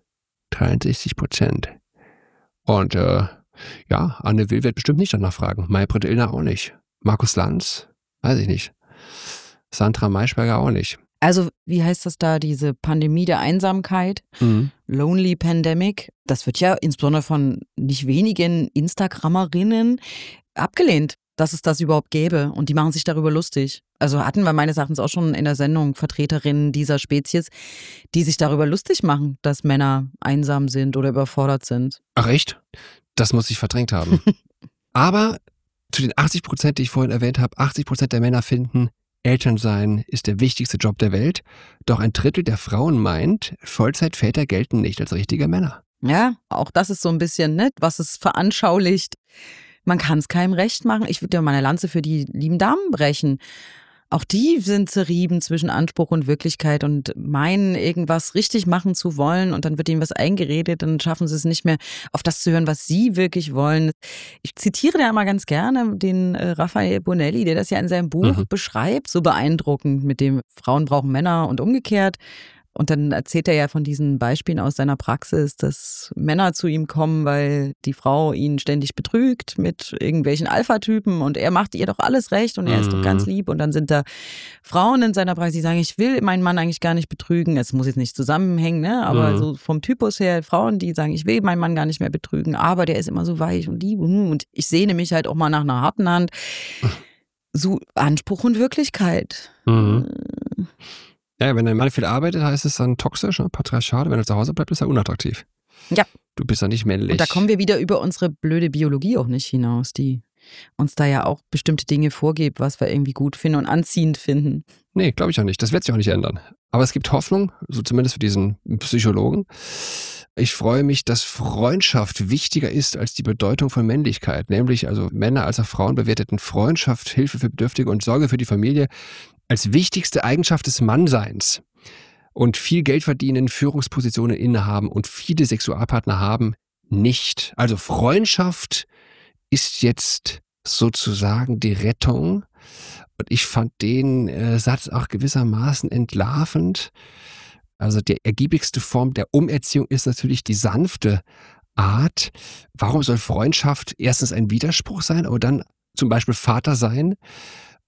63%. Und Anne Will wird bestimmt nicht danach fragen. Maybrit Illner auch nicht. Markus Lanz? Weiß ich nicht. Sandra Maischberger auch nicht. Also, wie heißt das da, diese Pandemie der Einsamkeit? Lonely Pandemic. Das wird ja insbesondere von nicht wenigen Instagrammerinnen abgelehnt, dass es das überhaupt gäbe. Und die machen sich darüber lustig. Also hatten wir meines Erachtens auch schon in der Sendung Vertreterinnen dieser Spezies, die sich darüber lustig machen, dass Männer einsam sind oder überfordert sind. Ach echt? Das muss ich verdrängt haben. Aber zu den 80%, die ich vorhin erwähnt habe, 80% der Männer finden, Elternsein ist der wichtigste Job der Welt. Doch ein Drittel der Frauen meint, Vollzeitväter gelten nicht als richtige Männer. Ja, auch das ist so ein bisschen, ne, was es veranschaulicht. Man kann es keinem recht machen. Ich würde ja meine Lanze für die lieben Damen brechen. Auch die sind zerrieben zwischen Anspruch und Wirklichkeit und meinen, irgendwas richtig machen zu wollen. Und dann wird ihnen was eingeredet, dann schaffen sie es nicht mehr, auf das zu hören, was sie wirklich wollen. Ich zitiere da mal ganz gerne den Raphael Bonelli, der das ja in seinem Buch beschreibt, so beeindruckend, mit dem Frauen brauchen Männer und umgekehrt. Und dann erzählt er ja von diesen Beispielen aus seiner Praxis, dass Männer zu ihm kommen, weil die Frau ihn ständig betrügt mit irgendwelchen Alpha-Typen und er macht ihr doch alles recht und er ist doch ganz lieb. Und dann sind da Frauen in seiner Praxis, die sagen, ich will meinen Mann eigentlich gar nicht betrügen. Es muss jetzt nicht zusammenhängen, ne? Aber so vom Typus her Frauen, die sagen, ich will meinen Mann gar nicht mehr betrügen, aber der ist immer so weich und lieb und ich sehne mich halt auch mal nach einer harten Hand. So Anspruch und Wirklichkeit. Ja, wenn ein Mann viel arbeitet, heißt es dann toxisch, ne? Patriarchal. Wenn er zu Hause bleibt, ist er unattraktiv. Ja. Du bist ja nicht männlich. Und da kommen wir wieder über unsere blöde Biologie auch nicht hinaus, die uns da ja auch bestimmte Dinge vorgibt, was wir irgendwie gut finden und anziehend finden. Nee, glaube ich auch nicht. Das wird sich auch nicht ändern. Aber es gibt Hoffnung, so zumindest für diesen Psychologen. Ich freue mich, dass Freundschaft wichtiger ist als die Bedeutung von Männlichkeit. Nämlich also Männer als auch Frauen bewerteten Freundschaft, Hilfe für Bedürftige und Sorge für die Familie als wichtigste Eigenschaft des Mannseins. Und viel Geld verdienen, Führungspositionen innehaben und viele Sexualpartner haben nicht. Also Freundschaft ist jetzt sozusagen die Rettung. Und ich fand den Satz auch gewissermaßen entlarvend. Also die ergiebigste Form der Umerziehung ist natürlich die sanfte Art. Warum soll Freundschaft erstens ein Widerspruch sein, aber dann zum Beispiel Vater sein?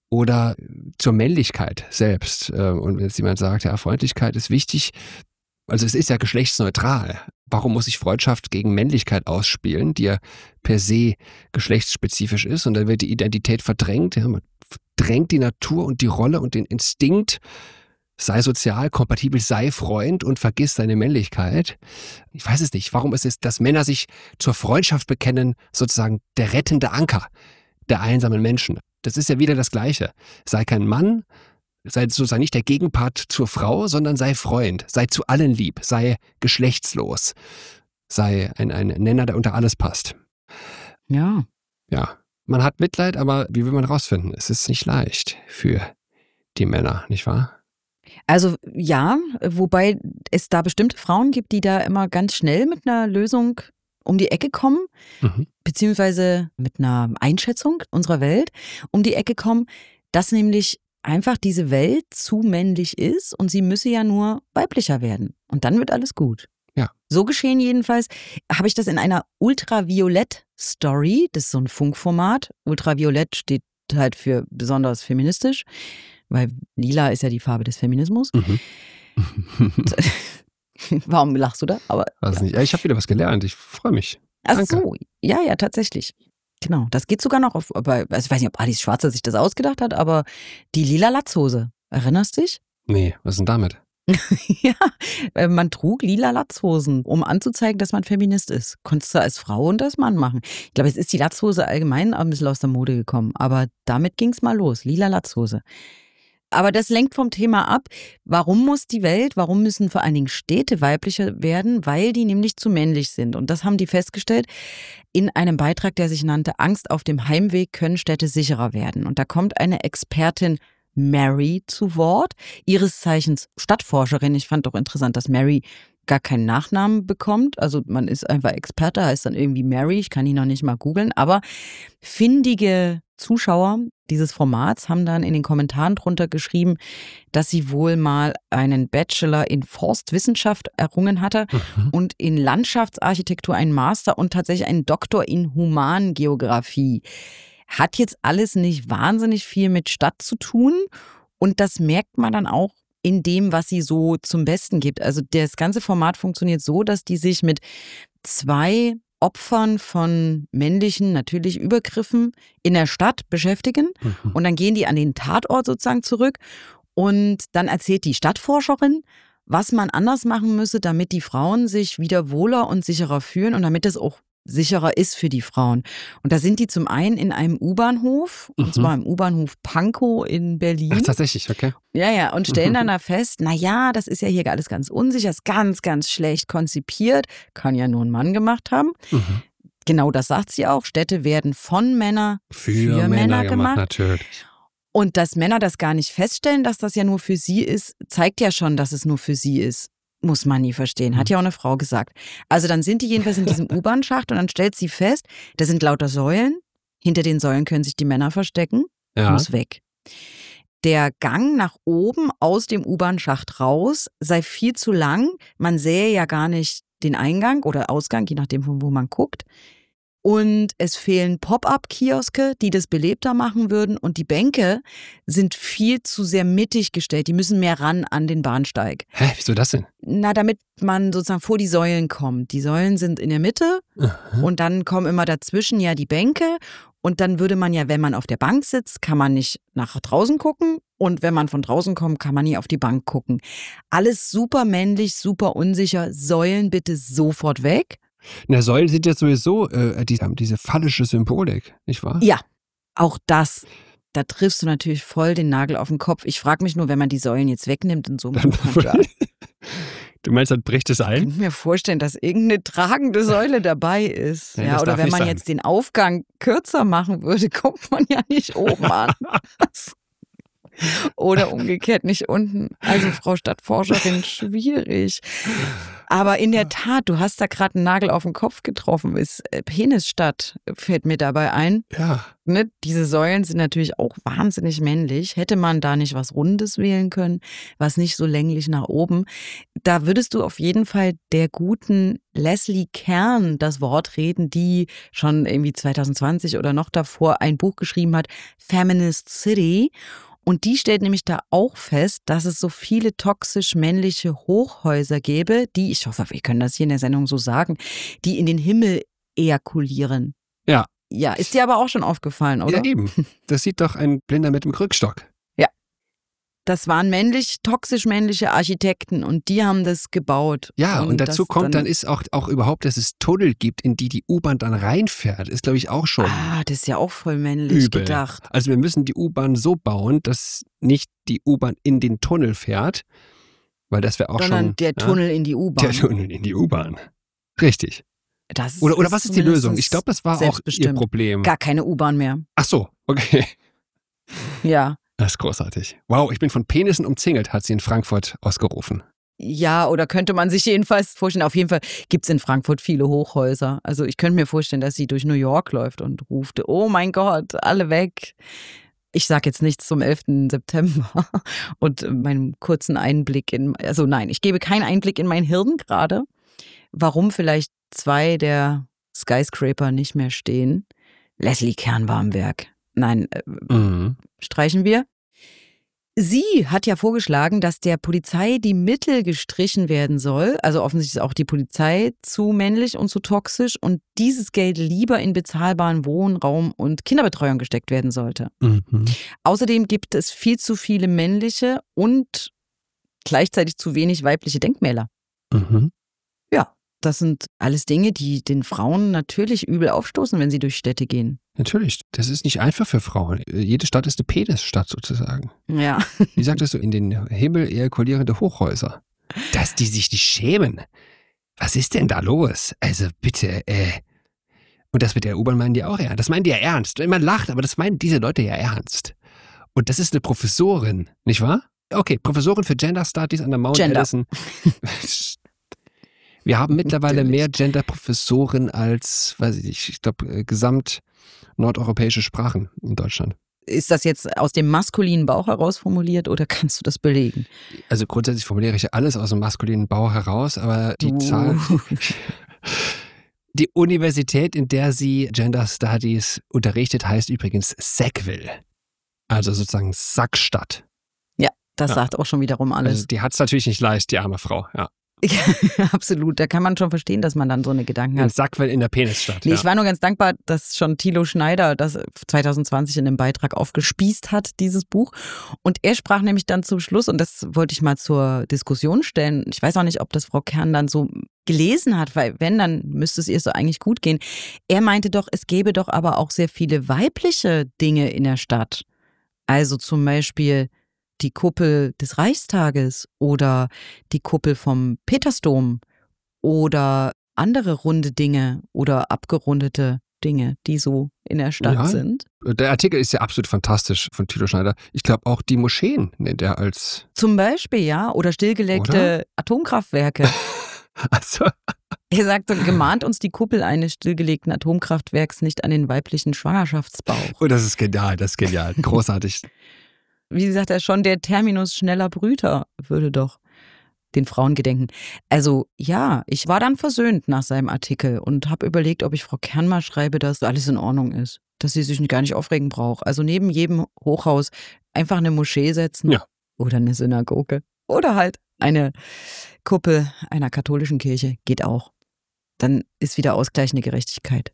oder zur Männlichkeit selbst. Und wenn jetzt jemand sagt, ja, Freundlichkeit ist wichtig, also es ist ja geschlechtsneutral. Warum muss ich Freundschaft gegen Männlichkeit ausspielen, die ja per se geschlechtsspezifisch ist? Und dann wird die Identität verdrängt. Ja, man verdrängt die Natur und die Rolle und den Instinkt, sei sozial kompatibel, sei Freund und vergiss deine Männlichkeit. Ich weiß es nicht. Warum ist es, dass Männer sich zur Freundschaft bekennen, sozusagen der rettende Anker der einsamen Menschen? Das ist ja wieder das Gleiche. Sei kein Mann, sei sozusagen nicht der Gegenpart zur Frau, sondern sei Freund, sei zu allen lieb, sei geschlechtslos, sei ein Nenner, der unter alles passt. Ja. Ja, man hat Mitleid, aber wie will man rausfinden? Es ist nicht leicht für die Männer, nicht wahr? Also ja, wobei es da bestimmte Frauen gibt, die da immer ganz schnell mit einer Lösung um die Ecke kommen, beziehungsweise mit einer Einschätzung unserer Welt um die Ecke kommen, dass nämlich einfach diese Welt zu männlich ist und sie müsse ja nur weiblicher werden. Und dann wird alles gut. Ja. So geschehen jedenfalls, habe ich das in einer Ultraviolett-Story, das ist so ein Funkformat. Ultraviolett steht halt für besonders feministisch, weil lila ist ja die Farbe des Feminismus. Warum lachst du da? Aber, weiß nicht. Ja, ich habe wieder was gelernt, ich freue mich. Ach Danke. so, ja, tatsächlich. Genau, das geht sogar noch auf, also ich weiß nicht, ob Alice Schwarzer sich das ausgedacht hat, aber die lila Latzhose, erinnerst dich? Nee, was ist denn damit? Ja, man trug lila Latzhosen, um anzuzeigen, dass man Feminist ist. Konntest du als Frau und als Mann machen. Ich glaube, jetzt ist die Latzhose allgemein ein bisschen aus der Mode gekommen, aber damit ging es mal los, lila Latzhose. Aber das lenkt vom Thema ab. Warum warum müssen vor allen Dingen Städte weiblicher werden? Weil die nämlich zu männlich sind. Und das haben die festgestellt in einem Beitrag, der sich nannte Angst auf dem Heimweg können Städte sicherer werden. Und da kommt eine Expertin Mary zu Wort, ihres Zeichens Stadtforscherin. Ich fand doch interessant, dass Mary gar keinen Nachnamen bekommt. Also man ist einfach Experte, heißt dann irgendwie Mary. Ich kann ihn noch nicht mal googeln. Aber findige Zuschauer dieses Formats haben dann in den Kommentaren drunter geschrieben, dass sie wohl mal einen Bachelor in Forstwissenschaft errungen hatte und in Landschaftsarchitektur einen Master und tatsächlich einen Doktor in Humangeografie. Hat jetzt alles nicht wahnsinnig viel mit Stadt zu tun und das merkt man dann auch in dem, was sie so zum Besten gibt. Also das ganze Format funktioniert so, dass die sich mit 2 Opfern von männlichen, natürlich Übergriffen in der Stadt beschäftigen. Und dann gehen die an den Tatort sozusagen zurück und dann erzählt die Stadtforscherin, was man anders machen müsse, damit die Frauen sich wieder wohler und sicherer fühlen und damit es auch sicherer ist für die Frauen. Und da sind die zum einen in einem U-Bahnhof, und zwar im U-Bahnhof Pankow in Berlin. Ach, tatsächlich, okay. Ja, und stellen dann da fest, naja, das ist ja hier alles ganz unsicher, ist ganz, ganz schlecht konzipiert, kann ja nur ein Mann gemacht haben. Genau das sagt sie auch, Städte werden von Männern für Männer gemacht. Natürlich. Und dass Männer das gar nicht feststellen, dass das ja nur für sie ist, zeigt ja schon, dass es nur für sie ist. Muss man nie verstehen, hat ja auch eine Frau gesagt. Also dann sind die jedenfalls in diesem U-Bahn-Schacht und dann stellt sie fest, da sind lauter Säulen. Hinter den Säulen können sich die Männer verstecken. Ja. Muss weg. Der Gang nach oben aus dem U-Bahn-Schacht raus sei viel zu lang. Man sähe ja gar nicht den Eingang oder Ausgang, je nachdem, von wo man guckt. Und es fehlen Pop-up-Kioske, die das belebter machen würden. Und die Bänke sind viel zu sehr mittig gestellt. Die müssen mehr ran an den Bahnsteig. Hä, wieso das denn? Na, damit man sozusagen vor die Säulen kommt. Die Säulen sind in der Mitte und dann kommen immer dazwischen ja die Bänke. Und dann würde man ja, wenn man auf der Bank sitzt, kann man nicht nach draußen gucken. Und wenn man von draußen kommt, kann man nie auf die Bank gucken. Alles super männlich, super unsicher. Säulen bitte sofort weg. Na, Säulen sind ja sowieso diese phallische Symbolik, nicht wahr? Ja, auch das. Da triffst du natürlich voll den Nagel auf den Kopf. Ich frage mich nur, wenn man die Säulen jetzt wegnimmt in so einem Buchhandel. Du meinst, dann bricht es ein? Ich kann mir vorstellen, dass irgendeine tragende Säule dabei ist. Ja, oder wenn man jetzt den Aufgang kürzer machen würde, kommt man ja nicht oben an. Oder umgekehrt nicht unten. Also Frau Stadtforscherin, schwierig. Aber in der Tat, du hast da gerade einen Nagel auf den Kopf getroffen. Ist Penisstadt, fällt mir dabei ein. Ja. Ne? Diese Säulen sind natürlich auch wahnsinnig männlich. Hätte man da nicht was Rundes wählen können, was nicht so länglich nach oben? Da würdest du auf jeden Fall der guten Leslie Kern das Wort reden, die schon irgendwie 2020 oder noch davor ein Buch geschrieben hat, Feminist City. Und die stellt nämlich da auch fest, dass es so viele toxisch männliche Hochhäuser gäbe, die, ich hoffe, wir können das hier in der Sendung so sagen, die in den Himmel ejakulieren. Ja. Ja, ist dir aber auch schon aufgefallen, oder? Ja, eben. Das sieht doch ein Blinder mit dem Krückstock. Ja. Das waren toxisch männliche Architekten und die haben das gebaut. Ja, und dazu kommt dann ist auch überhaupt, dass es Tunnel gibt, in die U-Bahn dann reinfährt. Ist, glaube ich, auch schon das ist ja auch voll männlich übel gedacht. Also wir müssen die U-Bahn so bauen, dass nicht die U-Bahn in den Tunnel fährt, weil das wäre auch sondern schon... der Tunnel in die U-Bahn. Der Tunnel in die U-Bahn. Richtig. Das oder was ist die Lösung? Ich glaube, das war auch ihr Problem. Gar keine U-Bahn mehr. Ach so, okay. Ja. Das ist großartig. Wow, ich bin von Penissen umzingelt, hat sie in Frankfurt ausgerufen. Ja, oder könnte man sich jedenfalls vorstellen. Auf jeden Fall gibt es in Frankfurt viele Hochhäuser. Also ich könnte mir vorstellen, dass sie durch New York läuft und ruft, oh mein Gott, alle weg. Ich sage jetzt nichts zum 11. September und meinem kurzen Einblick ich gebe keinen Einblick in mein Hirn gerade, warum vielleicht 2 der Skyscraper nicht mehr stehen. Leslie Kern war am Werk. Nein, streichen wir. Sie hat ja vorgeschlagen, dass der Polizei die Mittel gestrichen werden soll. Also offensichtlich ist auch die Polizei zu männlich und zu toxisch und dieses Geld lieber in bezahlbaren Wohnraum und Kinderbetreuung gesteckt werden sollte. Mhm. Außerdem gibt es viel zu viele männliche und gleichzeitig zu wenig weibliche Denkmäler. Mhm. Ja, das sind alles Dinge, die den Frauen natürlich übel aufstoßen, wenn sie durch Städte gehen. Natürlich, das ist nicht einfach für Frauen. Jede Stadt ist eine Penisstadt sozusagen. Ja. Wie sagtest du, in den Himmel ejakulierende Hochhäuser. Dass die sich nicht schämen. Was ist denn da los? Also bitte, Und das mit der U-Bahn meinen die auch ernst. Das meinen die ja ernst. Man lacht, aber das meinen diese Leute ja ernst. Und das ist eine Professorin, nicht wahr? Okay, Professorin für Gender Studies an der Mount Allison. Wir haben mittlerweile mehr Gender-Professoren als, weiß ich nicht, ich glaube, gesamt nordeuropäische Sprachen in Deutschland. Ist das jetzt aus dem maskulinen Bauch heraus formuliert oder kannst du das belegen? Also grundsätzlich formuliere ich alles aus dem maskulinen Bauch heraus, aber die Zahl... Die Universität, in der sie Gender Studies unterrichtet, heißt übrigens Sackville. Also sozusagen Sackstadt. Ja, das sagt auch schon wiederum alles. Also die hat es natürlich nicht leicht, die arme Frau, ja. Ja, absolut. Da kann man schon verstehen, dass man dann so eine Gedanken hat. In Sackville in der Penisstadt. Nee, ich war nur ganz dankbar, dass schon Thilo Schneider das 2020 in einem Beitrag aufgespießt hat, dieses Buch. Und er sprach nämlich dann zum Schluss, und das wollte ich mal zur Diskussion stellen. Ich weiß auch nicht, ob das Frau Kern dann so gelesen hat, weil wenn, dann müsste es ihr so eigentlich gut gehen. Er meinte doch, es gäbe doch aber auch sehr viele weibliche Dinge in der Stadt. Also zum Beispiel die Kuppel des Reichstages oder die Kuppel vom Petersdom oder andere runde Dinge oder abgerundete Dinge, die so in der Stadt sind. Der Artikel ist ja absolut fantastisch von Thilo Schneider. Ich glaube auch die Moscheen nennt er als... Zum Beispiel, ja, oder stillgelegte Atomkraftwerke. Also. Er sagte, gemahnt uns die Kuppel eines stillgelegten Atomkraftwerks nicht an den weiblichen Schwangerschaftsbauch. Oh, das ist genial, großartig. Wie gesagt, er schon der Terminus schneller Brüter würde doch den Frauen gedenken. Also ja, ich war dann versöhnt nach seinem Artikel und habe überlegt, ob ich Frau Kern mal schreibe, dass alles in Ordnung ist. Dass sie sich gar nicht aufregen braucht. Also neben jedem Hochhaus einfach eine Moschee setzen oder eine Synagoge oder halt eine Kuppel einer katholischen Kirche. Geht auch. Dann ist wieder ausgleichende Gerechtigkeit.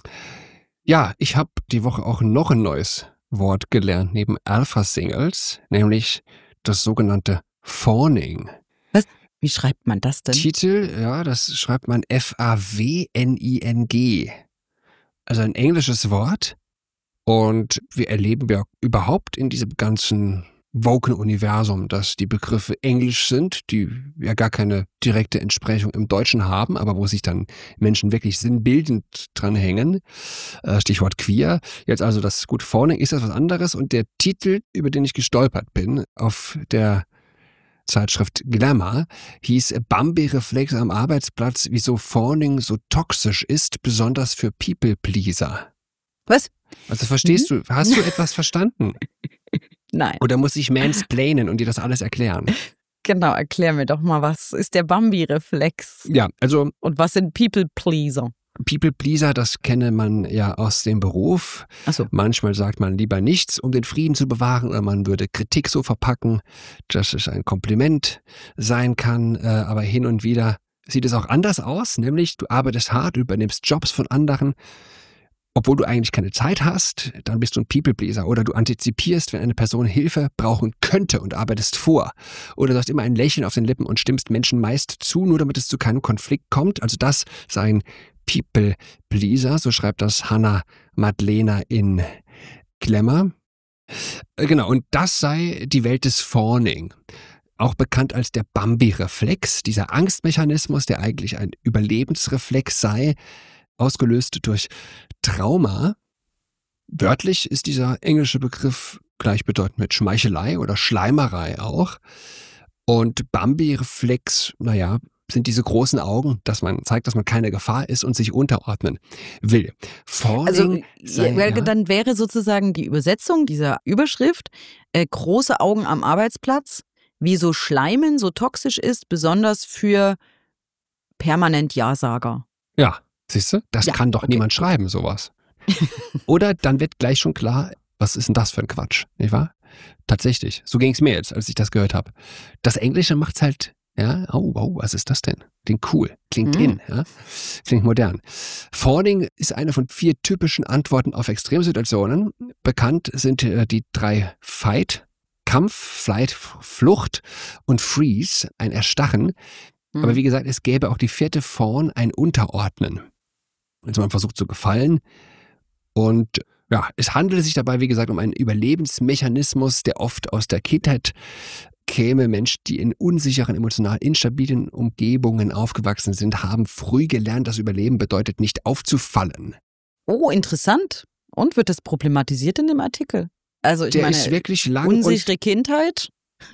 Ja, ich habe die Woche auch noch ein neues Wort gelernt neben Alpha-Singles, nämlich das sogenannte Fawning. Was? Wie schreibt man das denn? Titel, ja, das schreibt man F-A-W-N-I-N-G. Also ein englisches Wort. Und wir erleben ja überhaupt in diesem ganzen Woken-Universum, dass die Begriffe Englisch sind, die ja gar keine direkte Entsprechung im Deutschen haben, aber wo sich dann Menschen wirklich sinnbildend dran hängen. Stichwort queer. Jetzt also das Fawning ist das was anderes und der Titel, über den ich gestolpert bin, auf der Zeitschrift Glamour hieß Bambi-Reflex am Arbeitsplatz, wieso Fawning so toxisch ist, besonders für People-Pleaser. Was? Also verstehst du, hast du etwas verstanden? Nein. Oder muss ich mansplainen und dir das alles erklären? Genau, erklär mir doch mal, was ist der Bambi-Reflex? Ja, also Und was sind People-Pleaser? People-Pleaser, das kenne man ja aus dem Beruf. Ach so. Manchmal sagt man lieber nichts, um den Frieden zu bewahren, oder man würde Kritik so verpacken, dass es ein Kompliment sein kann. Aber hin und wieder sieht es auch anders aus, nämlich du arbeitest hart, übernimmst Jobs von anderen, obwohl du eigentlich keine Zeit hast, dann bist du ein People-Pleaser. Oder du antizipierst, wenn eine Person Hilfe brauchen könnte und arbeitest vor. Oder du hast immer ein Lächeln auf den Lippen und stimmst Menschen meist zu, nur damit es zu keinem Konflikt kommt. Also das sei ein People-Pleaser, so schreibt das Hannah Madlena in Glamour. Genau, und das sei die Welt des Fawning. Auch bekannt als der Bambi-Reflex, dieser Angstmechanismus, der eigentlich ein Überlebensreflex sei, ausgelöst durch Trauma. Wörtlich ist dieser englische Begriff gleichbedeutend mit Schmeichelei oder Schleimerei auch. Und Bambi-Reflex, sind diese großen Augen, dass man zeigt, dass man keine Gefahr ist und sich unterordnen will. Also dann wäre sozusagen die Übersetzung dieser Überschrift große Augen am Arbeitsplatz, wie so Schleimen so toxisch ist, besonders für permanent Ja-Sager. Ja, siehst du, das kann doch niemand schreiben, sowas. Oder dann wird gleich schon klar, was ist denn das für ein Quatsch, nicht wahr? Tatsächlich, so ging es mir jetzt, als ich das gehört habe. Das Englische macht's halt, was ist das denn? Klingt cool, klingt klingt modern. Fawning ist eine von 4 typischen Antworten auf Extremsituationen. Bekannt sind die 3 Fight, Kampf, Flight, Flucht und Freeze, ein Erstarren. Aber wie gesagt, es gäbe auch die 4. Fawn, ein Unterordnen. Also man versucht zu gefallen. Und ja, es handelt sich dabei, wie gesagt, um einen Überlebensmechanismus, der oft aus der Kindheit käme. Menschen, die in unsicheren, emotional instabilen Umgebungen aufgewachsen sind, haben früh gelernt, dass Überleben bedeutet, nicht aufzufallen. Oh, interessant. Und wird das problematisiert in dem Artikel? Also ich meine, ist wirklich lang unsichere Kindheit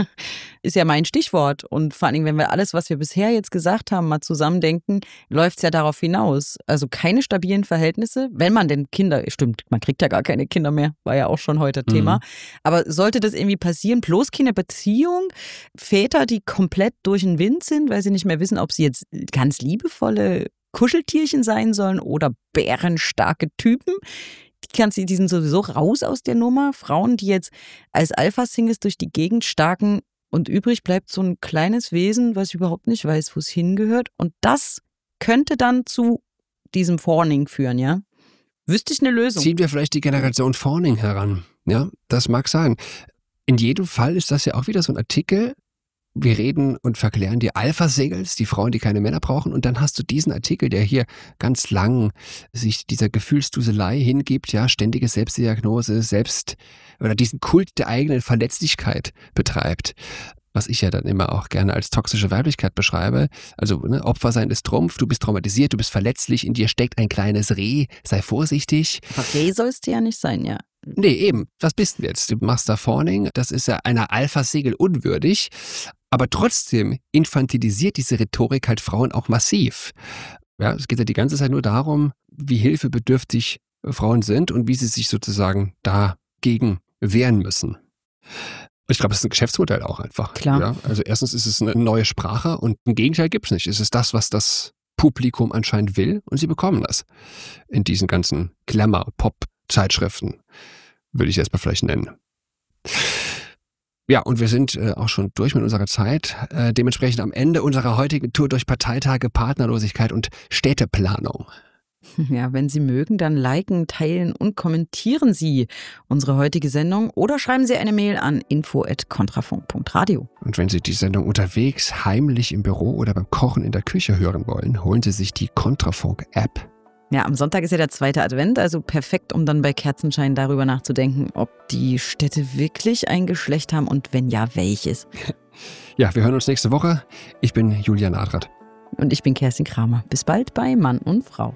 ist ja mein Stichwort. Und vor allen Dingen, wenn wir alles, was wir bisher jetzt gesagt haben, mal zusammendenken, läuft es ja darauf hinaus. Also keine stabilen Verhältnisse, wenn man denn Kinder, stimmt, man kriegt ja gar keine Kinder mehr, war ja auch schon heute Thema. Aber sollte das irgendwie passieren, bloß keine Beziehung, Väter, die komplett durch den Wind sind, weil sie nicht mehr wissen, ob sie jetzt ganz liebevolle Kuscheltierchen sein sollen oder bärenstarke Typen. Die sind sowieso raus aus der Nummer. Frauen, die jetzt als Alpha-Singles durch die Gegend starken und übrig bleibt so ein kleines Wesen, was überhaupt nicht weiß, wo es hingehört. Und das könnte dann zu diesem Fawning führen, ja? Wüsste ich eine Lösung. Ziehen wir vielleicht die Generation Fawning heran. Ja, das mag sein. In jedem Fall ist das ja auch wieder so ein Artikel. Wir reden und verklären die Alpha-Singles, die Frauen, die keine Männer brauchen. Und dann hast du diesen Artikel, der hier ganz lang sich dieser Gefühlsduselei hingibt, ja, ständige Selbstdiagnose, oder diesen Kult der eigenen Verletzlichkeit betreibt. Was ich ja dann immer auch gerne als toxische Weiblichkeit beschreibe. Also Opfer sein ist Trumpf, du bist traumatisiert, du bist verletzlich, in dir steckt ein kleines Reh, sei vorsichtig. Aber Reh sollst du ja nicht sein, ja. Nee, eben. Was bist du jetzt? Du machst da Fawning, das ist ja einer Alpha-Segel unwürdig. Aber trotzdem infantilisiert diese Rhetorik halt Frauen auch massiv. Ja, es geht ja die ganze Zeit nur darum, wie hilfebedürftig Frauen sind und wie sie sich sozusagen dagegen wehren müssen. Ich glaube, es ist ein Geschäftsmodell auch einfach. Klar. Ja, also erstens ist es eine neue Sprache und ein Gegenteil gibt es nicht. Es ist das, was das Publikum anscheinend will und sie bekommen das. In diesen ganzen Glamour-Pop-Zeitschriften würde ich es erstmal vielleicht nennen. Ja, und wir sind auch schon durch mit unserer Zeit. Dementsprechend am Ende unserer heutigen Tour durch Parteitage, Partnerlosigkeit und Städteplanung. Ja, wenn Sie mögen, dann liken, teilen und kommentieren Sie unsere heutige Sendung oder schreiben Sie eine Mail an info@kontrafunk.radio. Und wenn Sie die Sendung unterwegs, heimlich im Büro oder beim Kochen in der Küche hören wollen, holen Sie sich die Kontrafunk-App. Ja, am Sonntag ist ja der 2. Advent, also perfekt, um dann bei Kerzenschein darüber nachzudenken, ob die Städte wirklich ein Geschlecht haben und wenn ja, welches. Ja, wir hören uns nächste Woche. Ich bin Julian Adrat. Und ich bin Kerstin Kramer. Bis bald bei Mann und Frau.